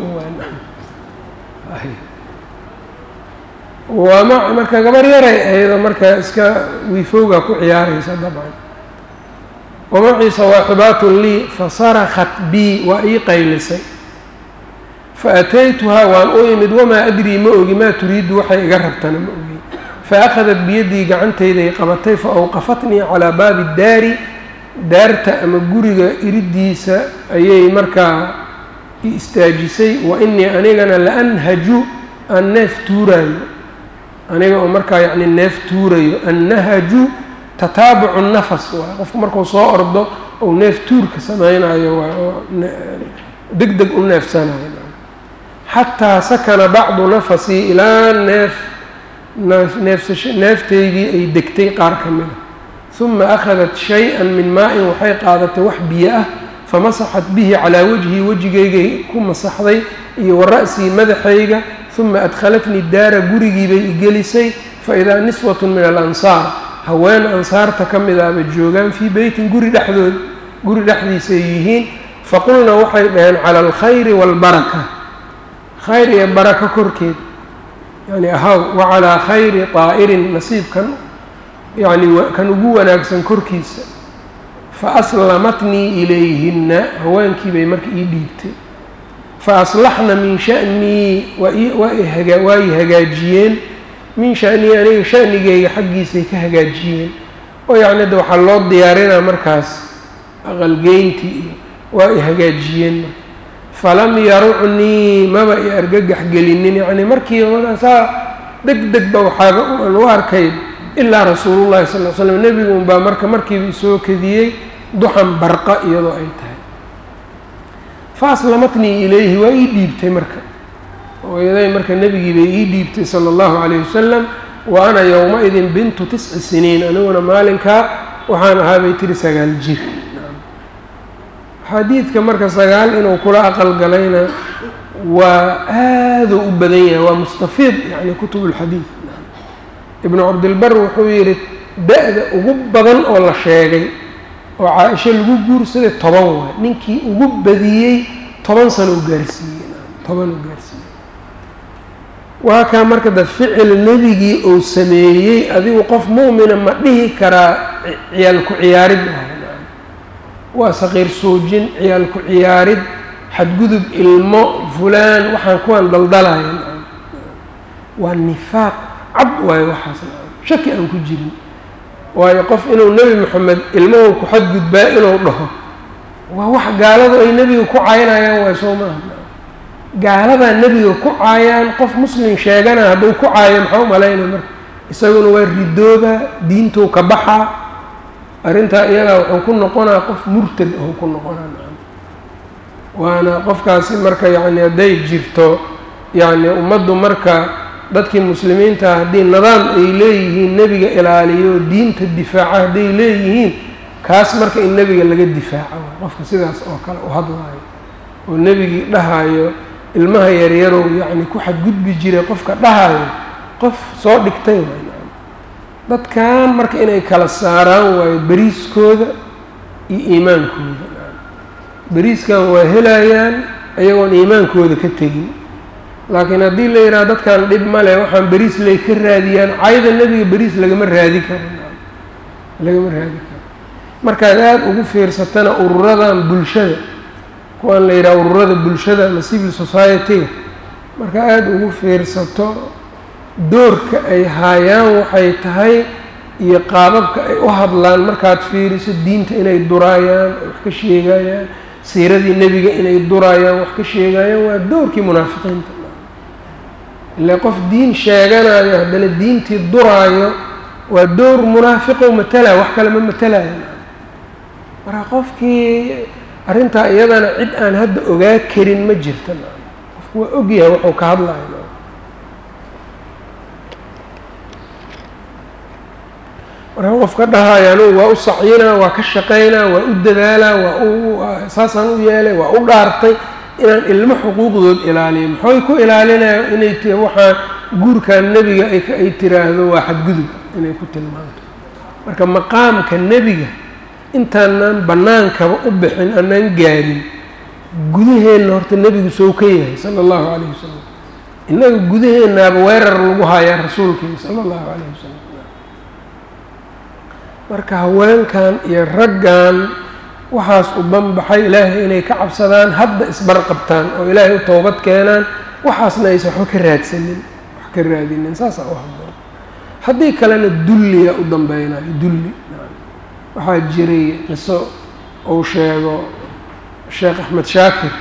waa ma marka gabar yaray ayada marka iska wiifowga ku ciyaaraysa dabcan. wamacii sawaaxibaatun lii, fasarakat bii, waa ii qaylisay. faataytuhaa, waan u imid, wamaa adrii, ma ogi, maa turiidu, waxay iga rabtana ma ogi. faakhadat biyadii, gacantayday qabatay, fa awqafatnii calaa baabi daari, daarta ama guriga iridiisa ayay markaa i istaajisay. wa inii anigana la anhaju, aan neef tuuraayo, aniga oo markaa yacni neef tuurayo. annahaju tataabucu nafas, waa qofku markuu soo ordo ou neef tuurka samaynayo, waa oo deg deg u neefsanayo. xataa sakana bacdu nafasii, ilaa neef neefsash neeftaydii ay degtay qaar ka mida. uma akhadat shay-an min maa-in, waxay qaadatay wax biyo ah, famasaxat bihi calaa wajhii, wejigaygay ku masaxday, iyo wa ra'sii, madaxayga. uma adkhalatnii daara, gurigiibay igelisay. faidaa niswatun min alansaar, haween ansaarta ka midaaba joogaan, fii beytin, guri dhexdood guri dhexdiisay yihiin. faqulna waxay dhaheen cala alkhayri waalbaraka, khayr iyo barako korkeed, yani ahaw, wa calaa khayri طaa'irin, nasiibkan yani kan ugu wanaagsan korkiisa. fa aslamatnii ilayhinna, haweenkii bay marka ii dhiibtay. fa aslaxna min sha'nii, waa i hagaajiyeen, min sha'nii, aniga sha'nigeyga xaggiisay ka hagaajiyeen. oo yacni hadda waxaa loo diyaarinaa markaas aqalgeyntii iyo waa i hagaajiyeen. falam yarucnii, maba i argagax gelinin, yacni markiiba markaasaa degdeg ba waxaaga aan u arkay ilaa rasuulullahi sal ll slam nebigu unbaa marka markiiba isoo kadiyey duxan barqa iyadoo ay tahay faaslamatnii ilayhi waa ii dhiibtay marka hooyaday marka nebigii bay ii dhiibtay sala allahu calayhi wasalam wa ana yowma-idin bintu tisci siniin aniguna maalinkaa waxaan ahaa bay tiri sagaal jir xadiidka marka sagaal inuu kula aqal galayna waa aaduu u badan yahay waa mustafiid yani kutub ulxadiid ibnu cabdilbar wuxuu yidhi da-da ugu badan oo la sheegay oo caa-isho lagu guursaday toban waay ninkii ugu badiyey toban sano u gaarsiiyey toban u gaarsiiyey waa kaa marka da ficil nebigii uu sameeyey adigu qof mu'mina ma dhihi karaa ciyaal ku ciyaarid waa saqiir soojin ciyaal ku ciyaarid xadgudub ilmo fulaan waxaan kuwaan daldalaya waa nifaaq cad waayo waxaas shaki aan ku jirin waayo qof inuu nebi moxamed ilmahu ku xadgudbaa inuu dhaho waa wax gaaladu ay nebiga ku caynayaan waay soo maaha gaaladaa nebiga ku caayaan qof muslim sheegana hadduu ku caayo maxaa u malaynay marka isaguna waa ridooba diintuu ka baxaa arrintaa iyadaa wuxuu ku noqonaa qof murtad ou ku noqonaa waana qofkaasi marka yacni hadday jirto yacni ummaddu marka dadkii muslimiinta haddii nidaam ay leeyihiin nebiga ilaaliyo diinta difaaca hadday leeyihiin kaas marka in nebiga laga difaaco qofka sidaas oo kale u hadlaayo oo nebigii dhahayo ilmaha yaryarow yacni ku xadgudbi jiray qofka dhahayo qof soo dhigtay waay dadkan marka inay kala saaraan waayo beriiskooda iyo iimaankooda beriiskan waa helayaan ayagoon iimaankooda ka tegin laakiin haddii la yidhaha dadkan dhib ma leh waxaan beriis lay ka raadiyaan cayda nebiga beriis lagama raadi karo lagama raadi karo markaad aada ugu fiirsatana ururadan bulshada kuwaan la yidhaha ururada bulshada ama civil society-ga marka aada ugu fiirsato doorka ay haayaan waxay tahay iyo qaababka ay u hadlaan markaad fiiriso diinta inay duraayaan wax ka sheegayaan siiradii nebiga inay duraayaan wax ka sheegayaan waa doorkii munaafiqiinta ilaa qof diin sheeganayo haddana diintii duraayo waa door munaafiqo matalaya wax kale ma matalaya marka qofkii arrintaa iyadana cid aan hadda ogaa karin ma jirta qofku waa ogyahay wuxuu ka hadlayo marka qofka dhahaya anugu waa u sacyinaa waa ka shaqaynaa waa u dadaalaa waa u saasaan u yeelay waa u dhaartay inaan ilmo xuquuqdood ilaaliyo maxay ku ilaalinaya inay t waxaa guurkan nebiga ay tiraahdo waa xadgudub inay ku tilmaanto marka maqaamka nebiga intaanaan bannaankaba u bixin aanaan gaarin gudaheenna horta nebigu soo ka yahay sala allahu calayhi wasalam innaga gudaheennaaba weerar lagu hayaa rasuulkii sala allahu calayhi wasalam marka haweenkan iyo raggan waxaas u banbaxay ilaahay inay ka cabsadaan hadda isbarqabtaan oo ilaahay u toobad keenaan waxaasna aysan waxba ka raadsanin wax ka raadinin saasaa u habboon haddii kalena dulliya u dambeynayo dulli waxaa jiray qiso uu sheego sheekh axmed shaakir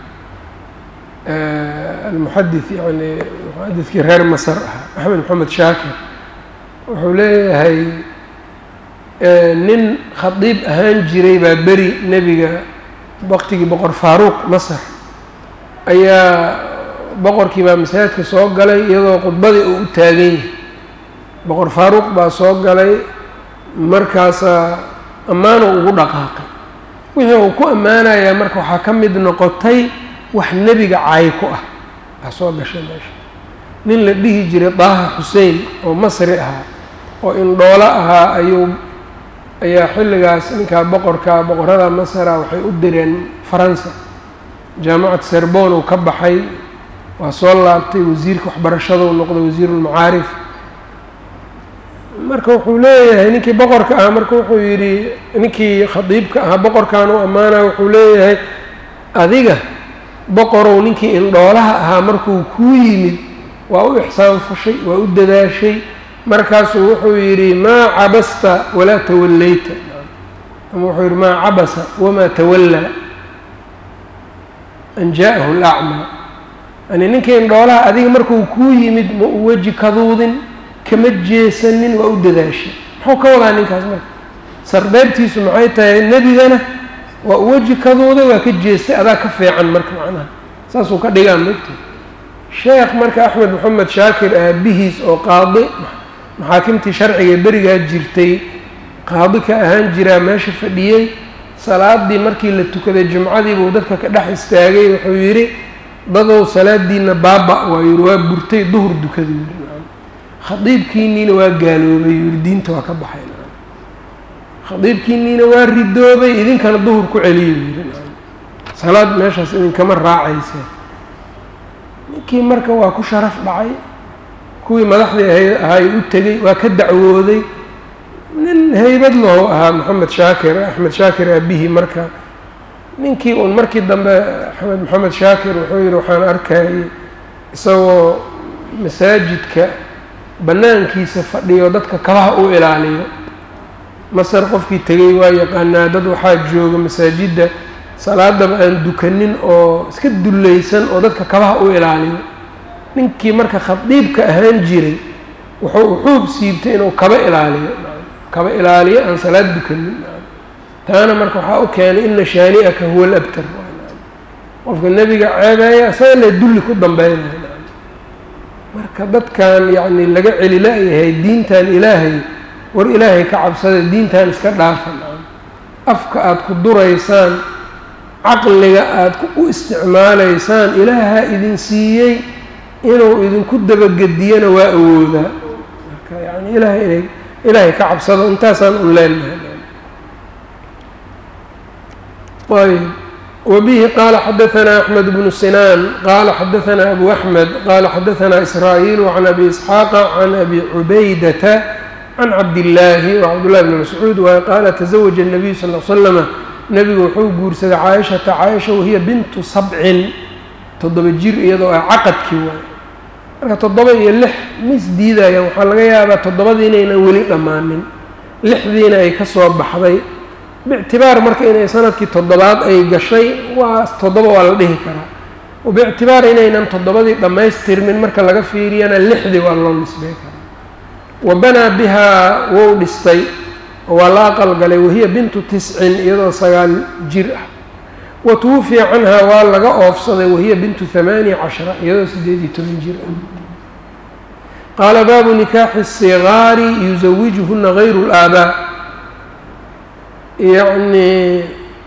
almuxadith yani muxadidkii reer masar ahaa axmed maxamed shaakir wuxuu leeyahay nin khadiib ahaan jiray baa beri nebiga waqtigii boqor faaruuq masar ayaa boqorkii baa masaajidka soo galay iyadoo khudbadii uu u taagan yahay boqor faaruuq baa soo galay markaasaa ammaano ugu dhaqaaqay wixii uu ku ammaanayaa marka waxaa ka mid noqotay wax nebiga caay ku ah aa soo gashay meesha nin la dhihi jiray daaha xusein oo masri ahaa oo indhoolo ahaa ayuu ayaa xilligaas ninkaa boqorka boqorada masara waxay u direen faransa jaamacad serbon uu ka baxay waa soo laabtay wasiirka waxbarashada uu noqday wasiirulmacaarif marka wuxuu leeyahay ninkii boqorka ahaa marka wuxuu yidhi ninkii khadiibka ahaa boqorkan u ammaanaya wuxuu leeyahay adiga boqorow ninkii indhoolaha ahaa markuu kuu yimid waa u ixsaan fashay waa u dadaashay markaasuu wuxuu yidhi maa cabasta walaa tawallayta ama wuxuu yidhi maa cabasa wamaa tawallaa an jaaءahu اlacmaa yani ninkeen dhoolaha adiga markuu kuu yimid ma u weji kaduudin kama jeesanin waa u dadaashay muxuu ka wadaa ninkaas marka sarbeebtiisu maxay tahay nebigana waa u weji kaduuday waa ka jeestay adaa ka fiican marka macnaha saasuu ka dhigaa mogta sheekh marka axmed maxamed shaakir aabihiis oo qaadi maxaakimtii sharciga berigaa jirtay qaadi ka ahaan jiraa meesha fadhiyey salaadii markii la tukaday jumcadii buu dadka ka dhex istaagay wuxuu yidhi dadow salaadiina baaba waa yidhi waa burtay duhur dukada yidhi khadiibkiiniina waa gaaloobay yidhi diinta waa ka baxay khadiibkiiniina waa ridoobay idinkana duhur ku celiyo yidhi salaad meeshaas idinkama raacaysa ninkii marka waa ku sharaf dhacay kuwii madaxdii ahay u tegey waa ka dacwooday nin haybad lahu ahaa maxamed shaakir axmed shaakir aabihii marka ninkii uun markii dambe axmed maxamed shaakir wuxuu yidhi waxaan arkayay isagoo masaajidka bannaankiisa fadhiyo dadka kabaha u ilaaliyo masar qofkii tegey waa yaqaanaa dad waxaa jooga masaajidda salaadaba aan dukanin oo iska dullaysan oo dadka kabaha u ilaaliyo ninkii marka khadiibka ahaan jiray wuxuu xuub siibtay inuu kaba ilaaliyo kaba ilaaliyo aan salaad dukanin taana marka waxaa u keenay ina shaani'aka huwa alabtar qofka nebiga ceebeeya asaga la dulli ku dambeynaya marka dadkan yacni laga celi la-yahay diintan ilaahay war ilaahay ka cabsada diintan iska dhaafan afka aada ku duraysaan caqliga aada u isticmaalaysaan ilaaha idin siiyey inuu idinku dabagediyana waa awoodaa marka yani ilahay inay ilaahay ka cabsado intaasaan un leenahay ayb wabihi qaala xadaثna أxmed bnu sinaan qaala xadaثna abu أxmed qaala xadaثna israa'iil can abi isxaaqa can abi cubaydata can cabdillaahi wa cabdullahi bni mascuud wa qaala taزawaja الnabiyu sal l slama nebigu wuxuu guursaday caaishata caaisha wahiya bintu sabcin toddoba jir iyadoo ah caqadkii waay marka toddoba iyo lix ma isdiidayaan waxaa laga yaabaa toddobadii inaynan weli dhammaanin lixdiina ay ka soo baxday biictibaar marka inay sanadkii toddobaad ay gashay waa toddoba waa la dhihi karaa wabictibaar inaynan toddobadii dhammaystirmin marka laga fiiriyana lixdii waa loo nisbey karaa wa banaa bihaa wou dhistay oo waa la aqalgalay wahiya bintu tiscin iyadoo sagaal jir ah wa tuwufiya canhaa waa laga oofsaday wahiya bintu hamaaniya cashara iyadoo siddeed iyo toban jir ah qaala baabu nikaaxi الsigaari yusawijuhuna gayru اlaabaa yacnii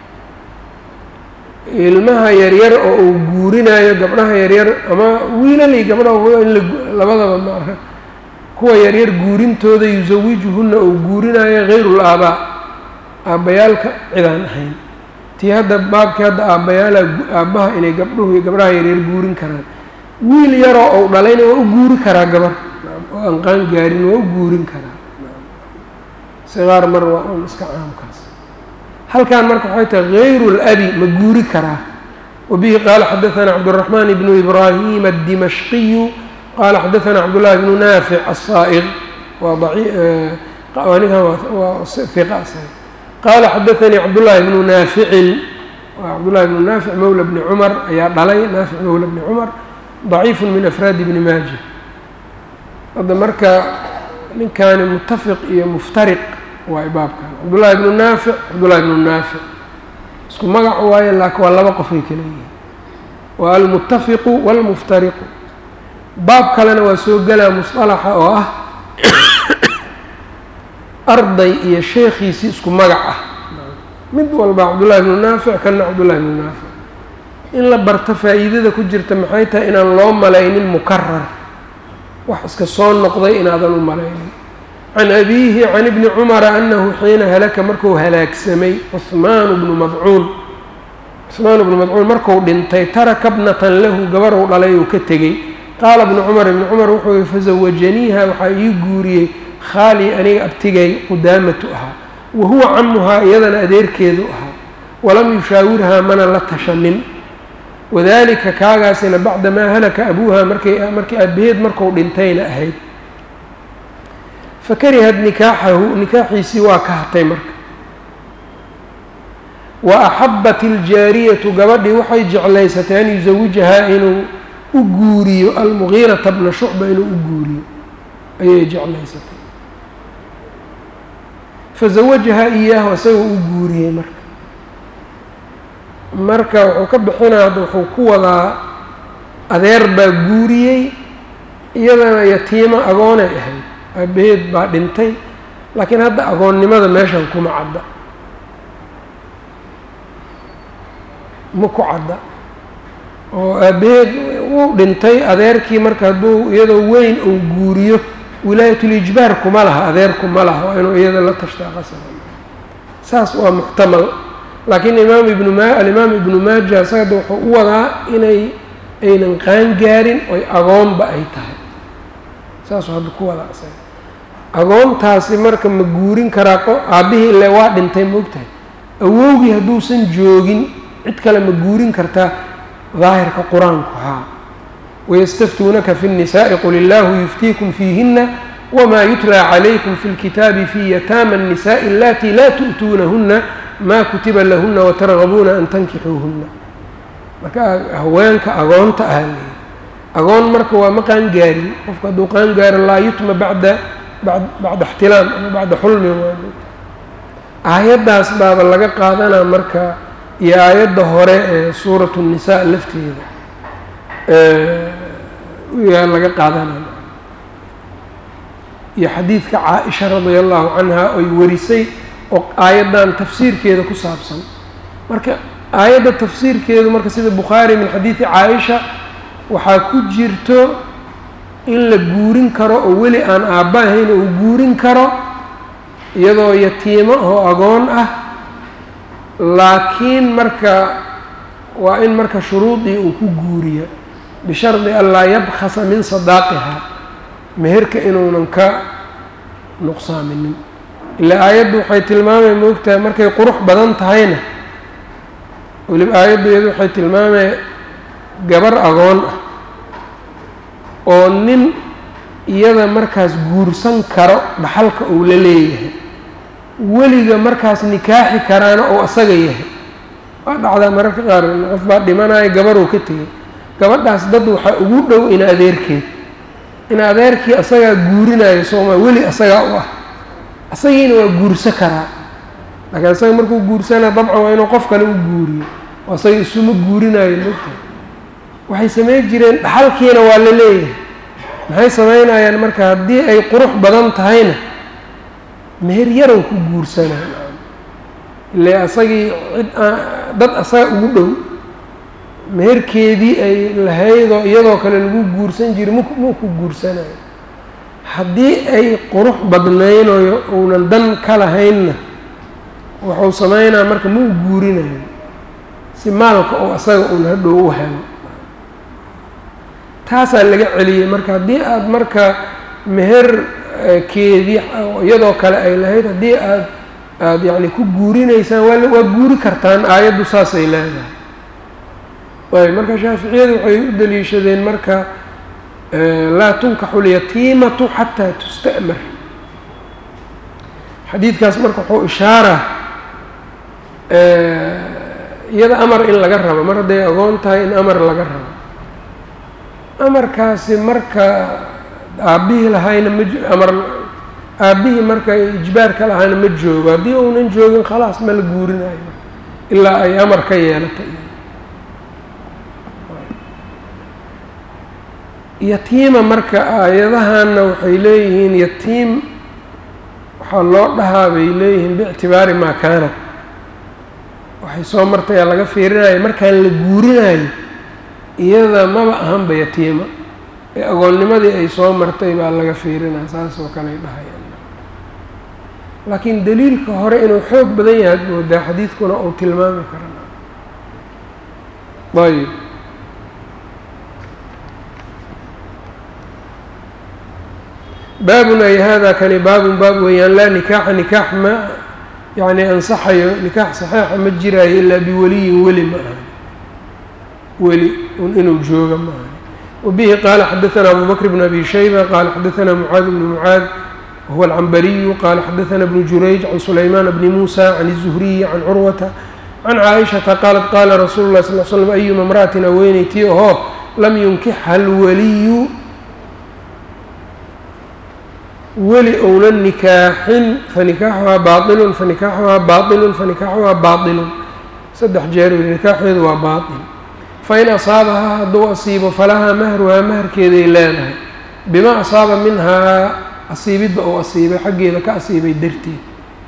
ilmaha yaryar oo uu guurinayo gabdhaha yaryar ama wiilali gabdhaha in labadaba maaha kuwa yaryar guurintooda yusawijuhuna uu guurinayo gayru اlaabaa aabbayaalka cidaan ahayn tii hadda baabkii hadda aabbayaala aabbaha inay gabdhuhu iyo gabdhaha yaryar guurin karaan wiil yaroo ou dhalayna waa u guuri karaa gabar oo aan qaan gaarin waa u guurin karaa sigaar mar waa un iska caamkaas halkan marka waxay tahay gayru اlabi ma guuri karaa wabihi qaala xadaثna cabdالرaحman bnu ibrahim الdimashqiyu qaala xadaثna cabdullahi bnu naafic الsaaئq waa ninkan waa iqa qaala xadaثanii cabdullahi bnu naaficin waa cabdullahi bnu naafic mawla bni cumar ayaa dhalay naafic mawla bni cumar ضaciif min afraadi bni maaja hadda marka ninkaani mutafiq iyo muftariq waay baabkan cabdullahi bnu naafic cabdullahi bnu naafic isku magac waaye laakiin waa laba qofay kala yihiin waa almutafiqu wاlmuftariqu baab kalena waa soo gelaa musطalaxa oo ah arday iyo sheekhiisii isku magac ah mid walba cabdullahi bnu naafic kana cabdullahi bnu naafic in la barto faa'iidada ku jirta maxay tahay inaan loo malaynin mukarar wax iska soo noqday inaadan u malaynin can abiihi can ibni cumara anahu xiina halaka marku halaagsamay cuhmaanu bnu madcuun cuhmaan bnu madcuun marku dhintay taraka bnatan lahu gabarow dhalay uu ka tegey qaala ibnu cumar ibnu cumar wuxuu yihi fasawajaniiha waxaa ii guuriyey khaali aniga abtigay qudaamatu ahaa wa huwa camuhaa iyadana adeerkeedu ahaa walam yushaawirhaa mana la tashanin wadalika kaagaasina bacda maa halaka abuuha markay markii aabaheed marku dhintayna ahayd fakarihad nikaaxahu nikaaxiisii waa ka hatay marka wa axabat iljaariyatu gabadhii waxay jeclaysatay an yusawijahaa inuu u guuriyo almugiirata bna shucba inuu u guuriyo ayay jeclaysatay fazawajahaa iyaahu isagoo u guuriyey marka marka wuxuu ka bixinaa hadda wuxuu ku wadaa adeer baa guuriyey iyadana yatiimo agoonay ahayd aabaheed baa dhintay laakiin hadda agoonnimada meeshan kuma cadda ma ku cadda oo aabaheed wuu dhintay adeerkii marka hadduu iyadoo weyn uu guuriyo wilaayatul-ijbaar kuma laha adeer kuma laha waa inuu iyada la tashtaa qasaba saas waa muxtamal laakiin imaam ibnu ma alimaam ibnu maaja isagada wuxuu u wadaa inay aynan qaan gaarin oy agoonba ay tahay saasuu hadda ku wadaa isaga agoontaasi marka ma guurin karaa qo aabbihii ile waa dhintay maogtahay awowgii hadduusan joogin cid kale ma guurin kartaa daahirka qur-aanku haa wayastaftuunaka fi الnisaaءi qul illaahu yuftiikum fiihina wma yutlىa calaykum fi اlkitaabi fi yataama الnisaaءi alatii laa tu'tuunahuna ma kutiba lahuna watargabuuna an tankixuuhuna marka haweenka agoonta ah leeyi agoon marka waa ma qaan gaarin qofka hadduu qaan gaaro laa yutma bacda bacda ixtilaam ama bacda xulmi aayaddaas baaba laga qaadanaa marka iyo aayadda hore ee suuratu الnisaa lafteeda yaa laga qaadanaa iyo xadiidka caaisha radia allahu canha oy warisay oo aayaddan tafsiirkeeda ku saabsan marka aayadda tafsiirkeedu marka sida bukhaari min xadiidi caaisha waxaa ku jirto in la guurin karo oo weli aan aabba ahayn uu guurin karo iyadoo yatiimo oo agoon ah laakiin marka waa in marka shuruudii uu ku guuriyo bishardi an laa yabkhasa min sadaaqiha meherka inuunan ka nuqsaaminin ilaa aayaddu waxay tilmaamay moogtahay markay qurux badan tahayna weliba aayaddu iyadu waxay tilmaamay gabar agoon ah oo nin iyada markaas guursan karo dhaxalka uu la leeyahay weliga markaas nikaaxi karaana oo asaga yahay waa dhacdaa mararka qaar qof baa dhimanaya gabaruu ka tegay gabadhaas dad waxaa ugu dhow in adeerkeed in adeerkii asagaa guurinayo sooma weli asagaa u ah asagiina waa guurso karaa laakiin asaga markuu guursanaa dabcan waa inuu qof kale u guuriyo oo asaga isuma guurinayo mogtahay waxay samayn jireen dhaxalkiina waa la leeyahay maxay samaynayaan marka haddii ay qurux badan tahayna meher yarow ku guursanaa ile asagii cid aan dad asaga ugu dhow meherkeedii ay lahaydoo iyadoo kale lagu guursan jiri m muu ku guursanayo haddii ay qurux badnaynayo uunan dan ka lahaynna wuxuu samaynaa marka ma u guurinayo si maalka oo asaga uun hadhow u helo taasaa laga celiyey marka haddii aada marka meherkeedii iyadoo kale ay lahayd haddii aad aada yacni ku guurinaysaan waa waa guuri kartaan aayaddu saasay leedahay ayb marka shaaficiyadu waxay u daliishadeen marka laa tunkaxu اlyatiimatu xataa tusta'mar xadiidkaas marka wuxuu ishaara iyada amar in laga rabo mar hadday agoon tahay in amar laga rabo amarkaasi marka aabbihii lahayna ma amar aabbihii marka ijbaarka lahayna ma joogo haddii uunan joogin khalaas ma la guurinayo ilaa ay amar ka yeelatay yatiima marka aayadahanna waxay leeyihiin yatiim waxaa loo dhahaa bay leeyihiin biictibaari maa kaanat waxay soo martay aa laga fiirinaya markaan la guurinayo iyada maba ahanba yatiima ee agoonnimadii ay soo martay baa laga fiirinaya saas oo kale ay dhahayaan laakiin daliilka hore inuu xoog badan yahay moodaa xadiidkuna uu tilmaami karana ayb baabun ay hada kani baabun baab weeyaan laa nikaaxa nikaax ma yani ansaxayo nikaax saxiixa ma jiraayo ilaa biwaliyin weli ma aha weli un inuu jooga ma aha wabihi qaala xadaثana abu bakr bn abi shayba qaala xadaثana mucaad bn mucaad wahuwa alcambariyu qaala xadaثana bnu jurayj can sulaymaan bni muusa can الzuhriyi can curwata can caaishata qaalat qaala rasuulu اlahi sal l slam ayuma imra'atin haweeneytii ahoo lam yunkixa alwaliyu weli ounan nikaaxin fanikaaxuhaa baailun fanikaaxuhaa baailun fanikaaxuhaa baailun saddex jeer u yihi nikaaxeedu waa baail fain asaabahaa hadduu asiibo falahaa mahruhaa maharkeeday leedahay bimaa asaaba minhaa asiibidda ou asiibay xaggeeda ka asiibay darteed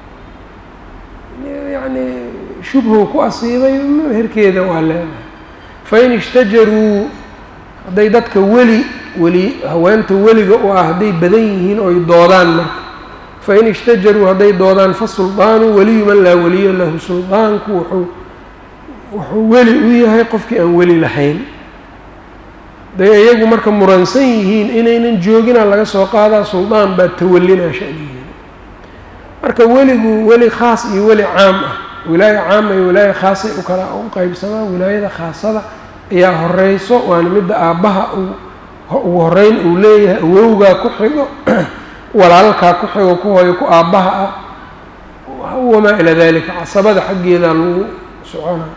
yacni shubhuu ku asiibay meherkeeda waa leedahay fain ishtajaruu hadday dadka weli weli haweenta weliga u ah hadday badan yihiin oy doodaan marka fain ishtajaruu hadday doodaan fasuldaanu weliyu man laa weliya lahu suldaanku wuxuu wuxuu weli u yahay qofkii aan weli lahayn hadday iyagu marka muransan yihiin inaynan joogina laga soo qaadaa suldaan baa tawallinaa shanigeeda marka weligu weli khaas iyo weli caam ah wilaaya caama iyo wilaaya khaasay u kala u qaybsamaa wilaayada khaasada ayaa horeyso waana midda aabbaha uu ugu horeyn uu leeyahay awowgaa ku xigo walaalkaa ku xigo ku hooyo ku aabbaha ah wamaa ilaa dalika casabada xaggeedaa lagu soconaa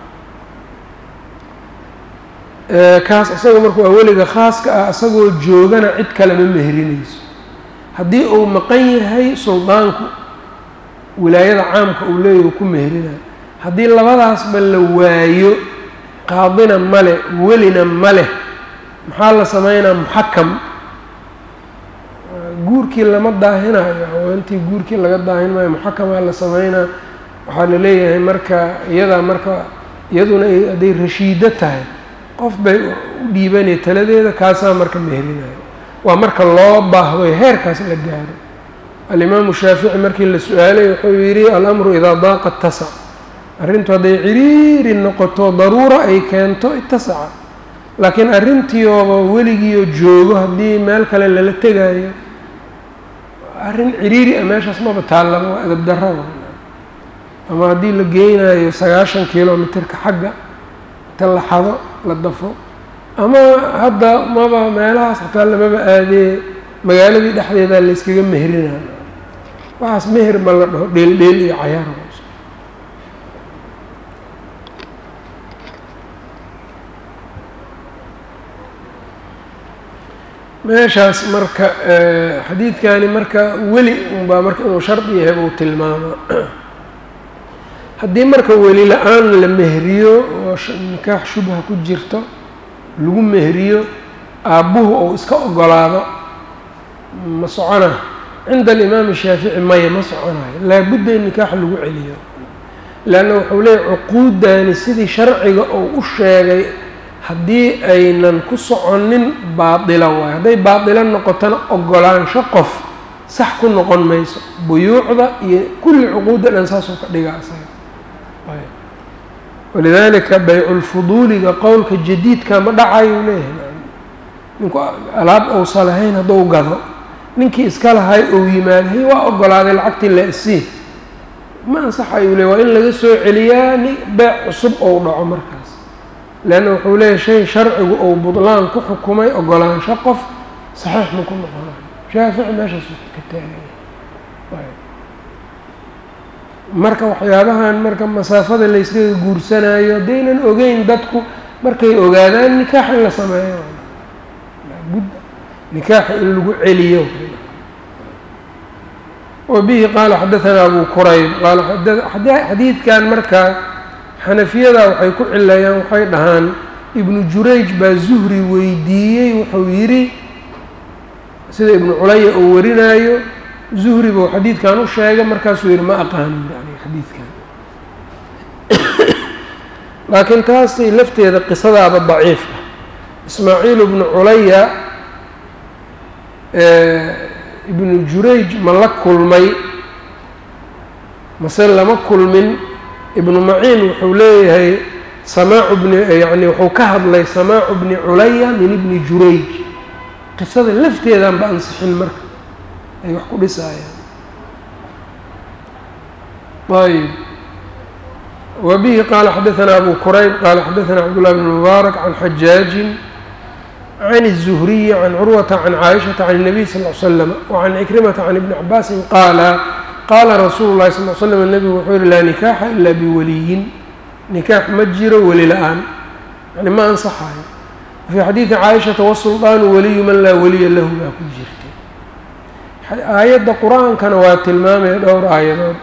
kaas isaga marka waa weliga khaaska ah isagoo joogana cid kale ma meherinayso haddii uu maqan yahay suldaanku wilaayada caamka uu leeyahay ku meherinayo haddii labadaasba la waayo qaadina male welina maleh maxaa la sameynaa muxakam guurkii lama daahinayo haweentii guurkii laga daahin maayo muxakamaa la sameynaa waxaa la leeyahay marka iyadaa marka iyaduna hadday rashiido tahay qof bay u dhiibanaya taladeeda kaasaa marka meherinayo waa marka loo baahdo heerkaas la gaaro alimaamu shaafici markii la su-aalay wuxuu yidhi alamru idaa daaqa tasac arrintu hadday ciriiri noqoto daruura ay keento itasaca laakiin arrintiiooba weligiioo joogo haddii meel kale lala tegaayo arrin ciriiri ah meeshaas maba taallaba waa edab darraba ama haddii la geynayo sagaashan kilomitirka xagga inta la xado la dafo ama hadda maba meelahaas xataa lamaba aadee magaaladii dhexdeedaa la yskaga meherinaa waxaas meher ma la dhaho dheel dheel iyo cayaar meeshaas marka xadiidkani marka weli unbaa marka inuu shardi yahay buu tilmaamaa haddii marka weli la-aan la meheriyo oo nikaax shubha ku jirto lagu meheriyo aabbuhu ou iska ogolaado ma socona cinda alimaami shaafici maya ma soconayo laabudda in nikaax lagu celiyo leanna wuxuu leeyahy cuquudani sidii sharciga ou u sheegay haddii aynan ku soconin baatila waayo hadday baatila noqotona ogolaansho qof sax ku noqon mayso buyuucda iyo kulli cuquudda dhan saasoo ka dhigaa isaga walidaalika bayculfuduuliga qowlka jadiidka ma dhacayu leeyahay ninku alaab ousa lahayn hadduu gado ninkii iska lahay ou yimaadahay waa ogolaaday lacagtii la isiin ma ansaxayuu leey waa in laga soo celiyaa ni beec cusub ou dhaco markaas leanna wuxuu leeyahay shay sharcigu ou budlaan ku xukumay ogolaansho qof saxiix ma ku noqonayo shaafici meeshaasuu ka taagaya marka waxyaabahan marka masaafada layskaga guursanayo haddaynan ogeyn dadku markay ogaadaan nikaax in la sameeyo laabudda nikaaxa in lagu celiyo wabihi qaala xadahanaa abu kurayb qaala xadiidkan marka xanafiyada waxay ku cilayaan waxay dhahaan ibnu jurayj baa zuhri weydiiyey wuxuu yidhi sida ibnu culaya uu warinaayo zuhri buu xadiidkan u sheegay markaasuu yidhi ma aqaano yani xadiidkan laakiin taasay lafteeda qisadaaba daciif ah ismaaciil ibnu culaya ibnu jurayj ma la kulmay mase lama kulmin ibnu maciin wuxuu leeyahay samaacu bni yani wuxuu ka hadlay samaacu bni culaya min ibni jurayj qisada lafteedan ba ansixin marka ay wax ku dhisaayaan ayb wabihi qaala xadahanaa abu kurayb qaala xadahanaa cabdullahi bn mubaarak can xajaajin can الzuhriyi can curwata can caaishata can الnabiy sal l slam wacan cikrimata can ibni cabaasin qaala qaala rasuulu llahi sal l slam nebigu wuxuu yihi laa nikaaxa ilaa biwaliyin nikaax ma jiro weli la-aan yani ma ansaxayo fii xadiidi caaishata wasulطaanu waliyu man laa waliya lahu baa ku jirtay. aayadda qur-aankana waa tilmaamaya dhowr aayadood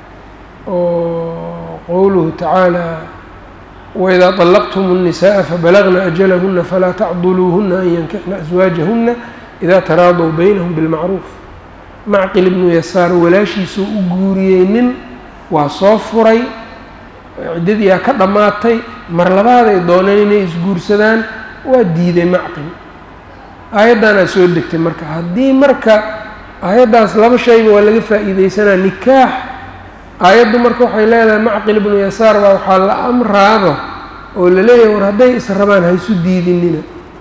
oo qowluhu tacaala waidaa طalaqtum الnisaءa fabalagna ajalahuna falaa tacduluuhuna an yankixna aswaajahuna idaa taraadw baynahum bilmacruuf. macqil ibnu yasaar walaashiisuu u guuriyey nin waa soo furay ciddadiiaa ka dhammaatay mar labaaday dooneen inay isguursadaan waa diiday macqil. aayaddaanaa soo degtay marka haddii marka aayaddaas laba shayba waa laga faa'iideysanaa nikaax. aayaddu marka waxay leedahay macqil ibnu yasaar baa waxaa la amraado oo la leeyahay war hadday is rabaan haysu diidinina.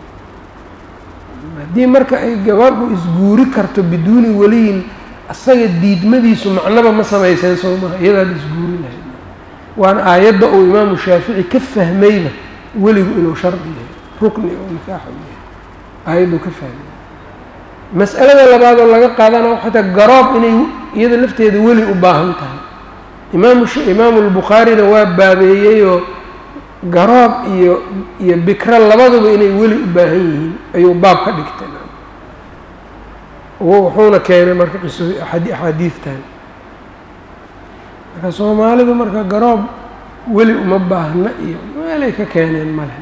haddii marka ay gabadhu isguuri karto biduuni weliyin asaga diidmadiisu macnaba ma samayseen soo maha iyadaa la isguuri lahayd. waana aayadda uu imaamu shaafici ka fahmayba weligu inuu shardi yahay rukni oo nikaaxa u yahay aayaddu ka fahmay. mas'alada labaad oo laga qaadana waxay tahay garoob inay iyada lafteeda weli u baahan tahay. imaamu imaamu lbukhaarina waa baabeeyeyoo garoob iyo iyo bikro labaduba inay weli u baahan yihiin ayuu baab ka dhigtay. wuxuuna keenay marka qiso axaadiidtan. marka soomaalidu marka garoob weli uma baahna iyo meelay ka keeneen male.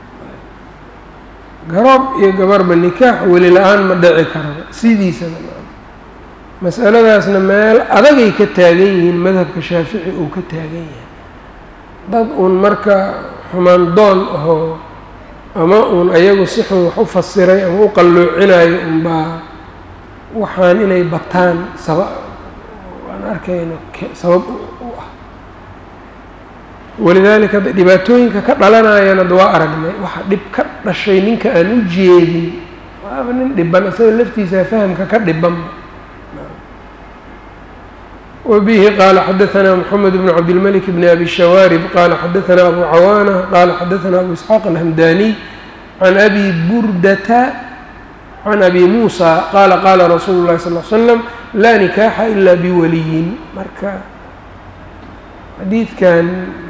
garoob iyo gabarba nikaax weli la-aan ma dhici karaba sidiisaba. mas'aladaasna meel adagay ka taagan yihiin madhabka shaafici uu ka taagan yahay. dad uun marka xumaan doon ahoo ama uun ayagu si xun wax u fasiray ama u qalloocinayo unbaa waxaan inay bataan saba aan arkayno sabab u ah. walidaalika dhibaatooyinka ka dhalanayana ad waa aragnay waxa dhib ka dhashay ninka aan u jeedin waaba nin dhiban isaga laftiisa fahamka ka dhibanba. وبه قال حدثنا محمد بن عبد الملك بن أبي الشوارب قال حدثنا أبو عوانة قال حدثنا أبو إسحاق الهمداني عن أبي بردة عن أبي موسى قال قال رسول الله صلى الله عليه وسلم لا نكاح إلا بولي. marka xadiid kan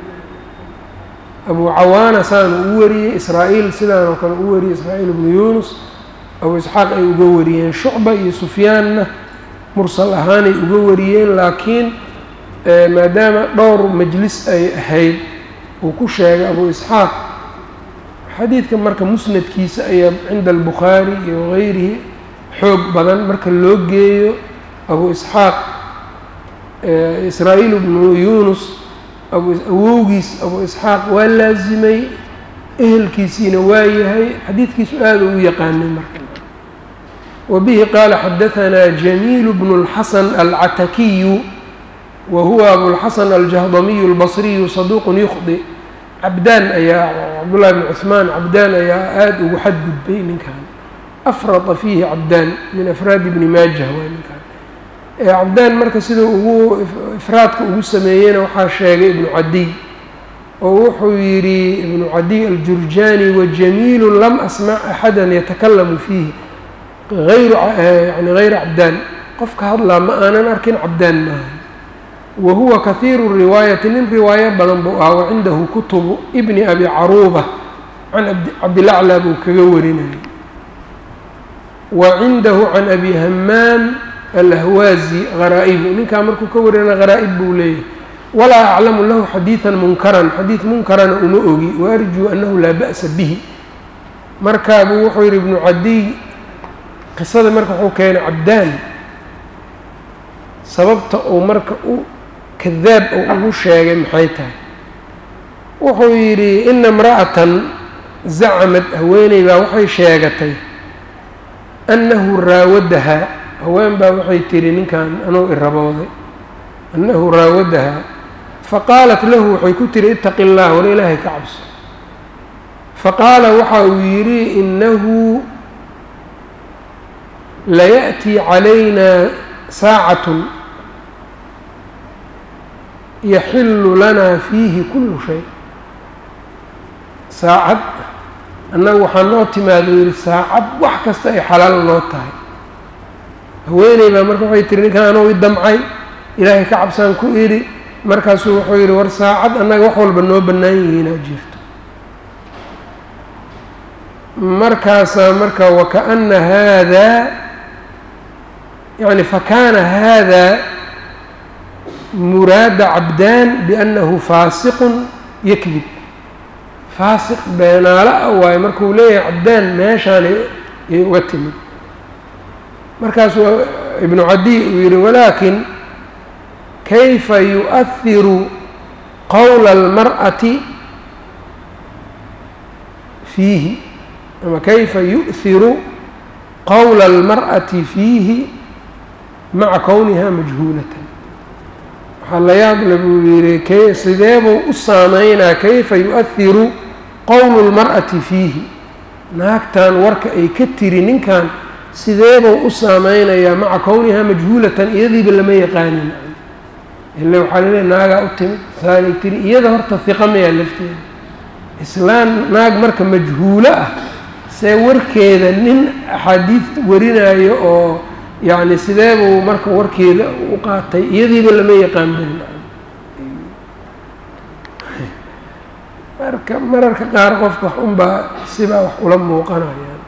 أبو عوانة saan u wariyey إسرائيل sidaan oo kale u wariyey إسرائيل بن يونس أبو إسحاaq ay uga wariyeen شhucبة iyo سفyaanna mursal ahaanay uga wariyeen laakiin maadaama dhowr majlis ay ahayd uu ku sheegay abu isxaaq xadiidka marka musnadkiisa ayaa cinda albukhaari iyo gayrihi xoog badan marka loo geeyo abu isxaaq israa'iil ibnu yunus awowgiis abu isxaaq waa laasimay ehelkiisiina waa yahay xadiidkiisu aada ugu yaqaanay marka. وبه قال حدثنا جميل بن الحسن العتكي وهو أبو الحسن الجهضمي البصري صدوق يخطئ. عبدان أيا عبد الله بن عثمان عبدان أيا آد وحدد بين كان أفرط فيه عبدان من أفراد ابن ماجه وين كان عبدان مركز سيده هو إفرادك أبو سميين وحاشاق ابن عدي ووحويري ابن عدي الجرجاني وجميل لم أسمع أحدا يتكلم فيه غير يعني غير عبدان qofka hadlaa ma aanan arkin cabdaan maaha. wahuwa kahiiru riwaayati nin riwaayo badan buu ah wacindahu kutubu ibni abi caruuba can cabdilaclaa buu kaga warinayay wacindahu can abi hamaam alahwaazi gharaa'ibu ninkaa markuu ka warina gharaaib buu leeyahay. walaa aclamu lahu xadiidan munkaran xadiid munkarana uma ogi waarjuu annahu laa ba'sa bihi. markaabuu wuxuu yihi ibnu cadiy qisada marka wuxuu keenay cabdaan sababta uu marka u kadaab oo ugu sheegay maxay tahay. wuxuu yidhi ina imra'atan zacamad haweeney baa waxay sheegatay annahu raawadahaa haween baa waxay tihi ninkan anuu irabooday annahu raawadahaa faqaalat lahu waxay ku tihi ittaqi اllah war ilaahay ka cabso. faqaala waxa uu yidhi inahu layaأtii calayna saacatun yaxilu lanaa fiihi kullu shay. saacad annaga waxaa noo timaado yidhi saacad wax kasta ay xalaal noo tahay. haweeney baa marka waxay tiri ninkan anuu i damcay ilaahay ka cabsaan ku idhi markaasuu wuxuu yidhi war saacad annaga wax walba noo bannaan yihiinaa jirto. markaasaa marka wakaأna hada yani fakana hada muraada cabdaan biأnnahu faasiq yakdib faasiq beenaalo ah waayo markuu leeyahay cabdaan meeshaani ay uga timid markaasuu ibnu cadiy uu yihi walaakin kayfa yuؤhiru qowla اlmarأati fiihi ama kayfa yu'hiru qowla اlmarأati fiihi maca kowniha majhuulatan waxaa la yaab le buu yihi k sideebuu u saameynaa kayfa yuؤhiru qowlu اlmarأati fiihi naagtan warka ay ka tiri ninkan sideebuu u saameynayaa maca kownihaa majhuulatan iyadiiba lama yaqaanin ila waxaa laleeya naagaa u timid saanay tiri iyada horta hiqa mayaa lafteeda islaan naag marka majhuulo ah see warkeeda nin axaadiid warinayo oo yacni sideebuu marka warkeeda u qaatay iyadiiba lama yaqaan ben marka mararka qaar qofka wax unbaa sibaa wax ula muuqanayaan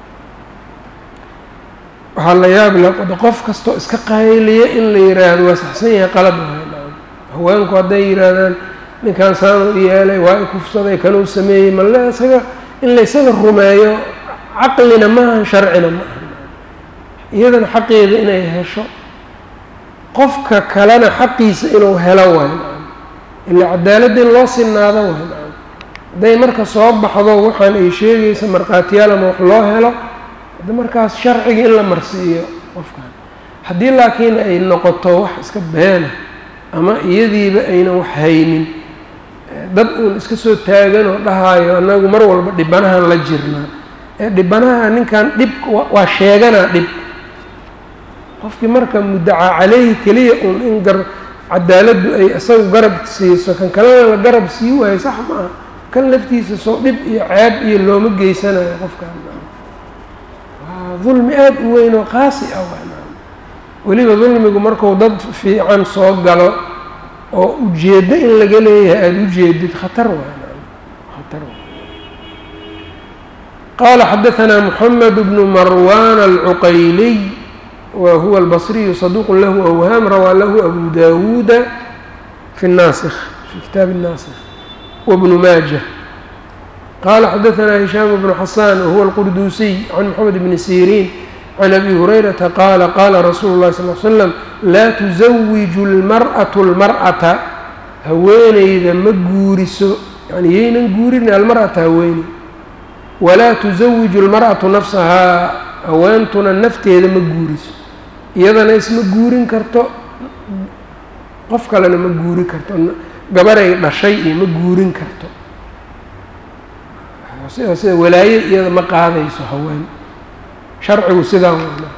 waxaa la yaab la qof kastoo iska qayliya in la yiraahdo waa saxsan yahay qalad wahay haweenku hadday yihaahdaan ninkan saanu yeelay waa i kufsaday kanuu sameeyey male isaga in la isaga rumeeyo caqlina maahan sharcina ma aha iyadana xaqeeda inay hesho qofka kalena xaqiisa inuu helo waay ila cadaaladda in loo sinaado waay hadday marka soo baxdo waxaan ay sheegaysa markhaatiyaal ama wax loo helo hadda markaas sharciga in la marsiiyo qofkan haddii laakiin ay noqoto wax iska beena ama iyadiiba aynan wax haynin dad uun iska soo taagan oo dhahaayo annagu mar walba dhibanahan la jirnaa ee dhibanaha ninkan dhib waa sheeganaa dhib qofkii marka muddacaa caleyhi keliya uun in gar cadaaladdu ay isagu garab siiso kan kalena la garab sii waayo sax ma aha kan laftiisa soo dhib iyo ceeb iyo looma geysanayo qofkan waa dulmi aada u weyn oo qaasi ah waana weliba dulmigu markuu dad fiican soo galo oo ujeeddo in laga leeyahay aada ujeedid khatar waana khatar waay qaala xadaثanaa moxamed bnu marwan alcuqayliy wa huwa albصriyu saduuq lahu awhaam rawaa lahu abu dawuuda fi الnaasikh fi kitaabi الnaasikh wbnu maaja qaala xadaثanaa hishaam bnu xasaan wahuwa alqurduusiy can moxamed bni siriin can abi hurayrata qaala qaala rasuulu اllahi sal l slam laa tusawiju اlmarأaةu اlmarأata haweeneyda ma guuriso yani yaynan guurin almarأata haweeney walaa tusawiju اlmarأaةu nafsahaa haweentuna nafteeda ma guuriso iyadana isma guurin karto qof kalena ma guuri karto gabaray dhashay iyo ma guurin karto sida sida walaaye iyada ma qaadayso haween sharcigu sidaa weyna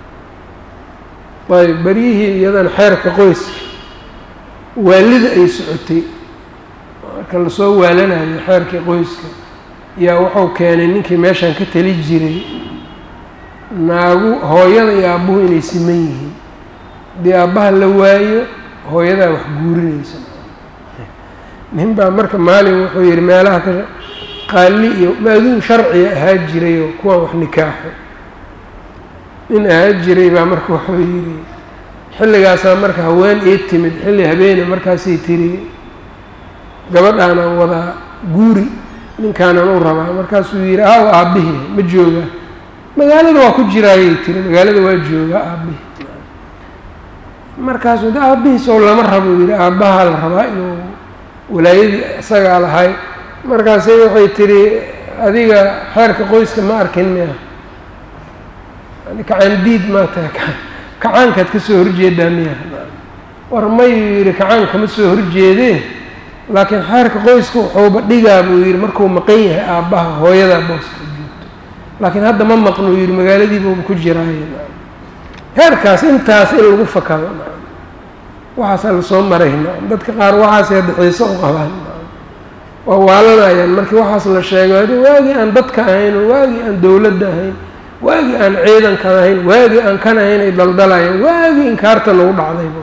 ayb beryihii iyadana xeerka qoyska waalida ay socotay marka lasoo waalanayo xeerkii qoyska yaa wuxuu keenay ninkii meeshaan ka tali jiray naagu hooyada iyo aabbuhu inay siman yihiin haddii aabbaha la waayo hooyadaa wax guurinaysa nin baa marka maalin wuxuu yihi meelaha ka qaali iyo maaduun sharciga ahaa jirayoo kuwaan wax nikaaxo nin ahaa jiray baa marka wuxuu yidhi xilligaasaa marka haween ii timid xilli habeene markaasay tiri gabadhaanaan wadaa guuri ninkaanaan u rabaa markaasuu yidhi aaw aabbihii ma joogaa magaalada waa ku jiraayay tiri magaalada waa joogaa aabbihii markaasuu de aabbihiisoo lama rabo yidhi aabbahaa la rabaa inuu walaayadii isagaa lahay markaasay waxay tiri adiga xeerka qoyska ma arkin miya yani kacaan diid maa tahay kacaankaad ka soo horjeedaa miya war mayuu yidhi kacaan kama soo horjeedee laakiin xeerka qoyska wuxuuba dhigaa buu yidhi markuu maqan yahay aabbaha hooyadaa booska joogto laakiin hadda ma maqnuu yidhi magaaladiibuuba ku jiraaye heerkaas intaas in lagu fakado waxaasaa lasoo maray nacam dadka qaar waxaasay hadda xiiso u qabaan waa waalanayaan markii waxaas la sheego adi waagii aan dadka ahayn waagii aan dowladda ahayn waagii aan ciidankan ahayn waagii aan kan ahayn ay daldalayaan waagii inkaarta lagu dhacdayba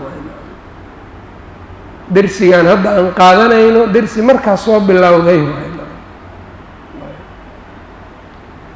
dersigaan hadda aan qaadanayno dersi markaas soo bilowday waay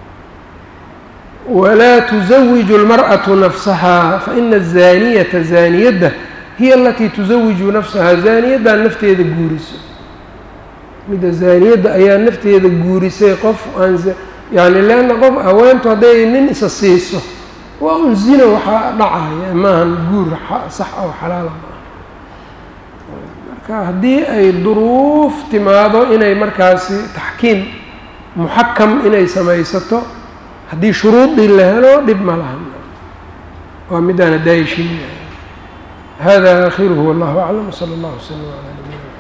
walaa tusawiju اlmarأaةu nafsahaa faina الzaaniyata zaaniyadda hiya alatii tusawiju nafsahaa zaaniyaddaa nafteeda guuriso midda zaaniyadda ayaa nafteeda guurisay qof aan yani leanna qof haweentu hadday nin isa siiso waa un zina waxaa dhacaya maahan guur sax oo xalaala maaha marka haddii ay duruuf timaado inay markaasi taxkiim muxakam inay samaysato haddii shuruudii la helo dhib ma lahan waa midaan hadaayi sheegaya hada aakhiruhu wallahu aclam wsala allahu wslam calaa nabiyina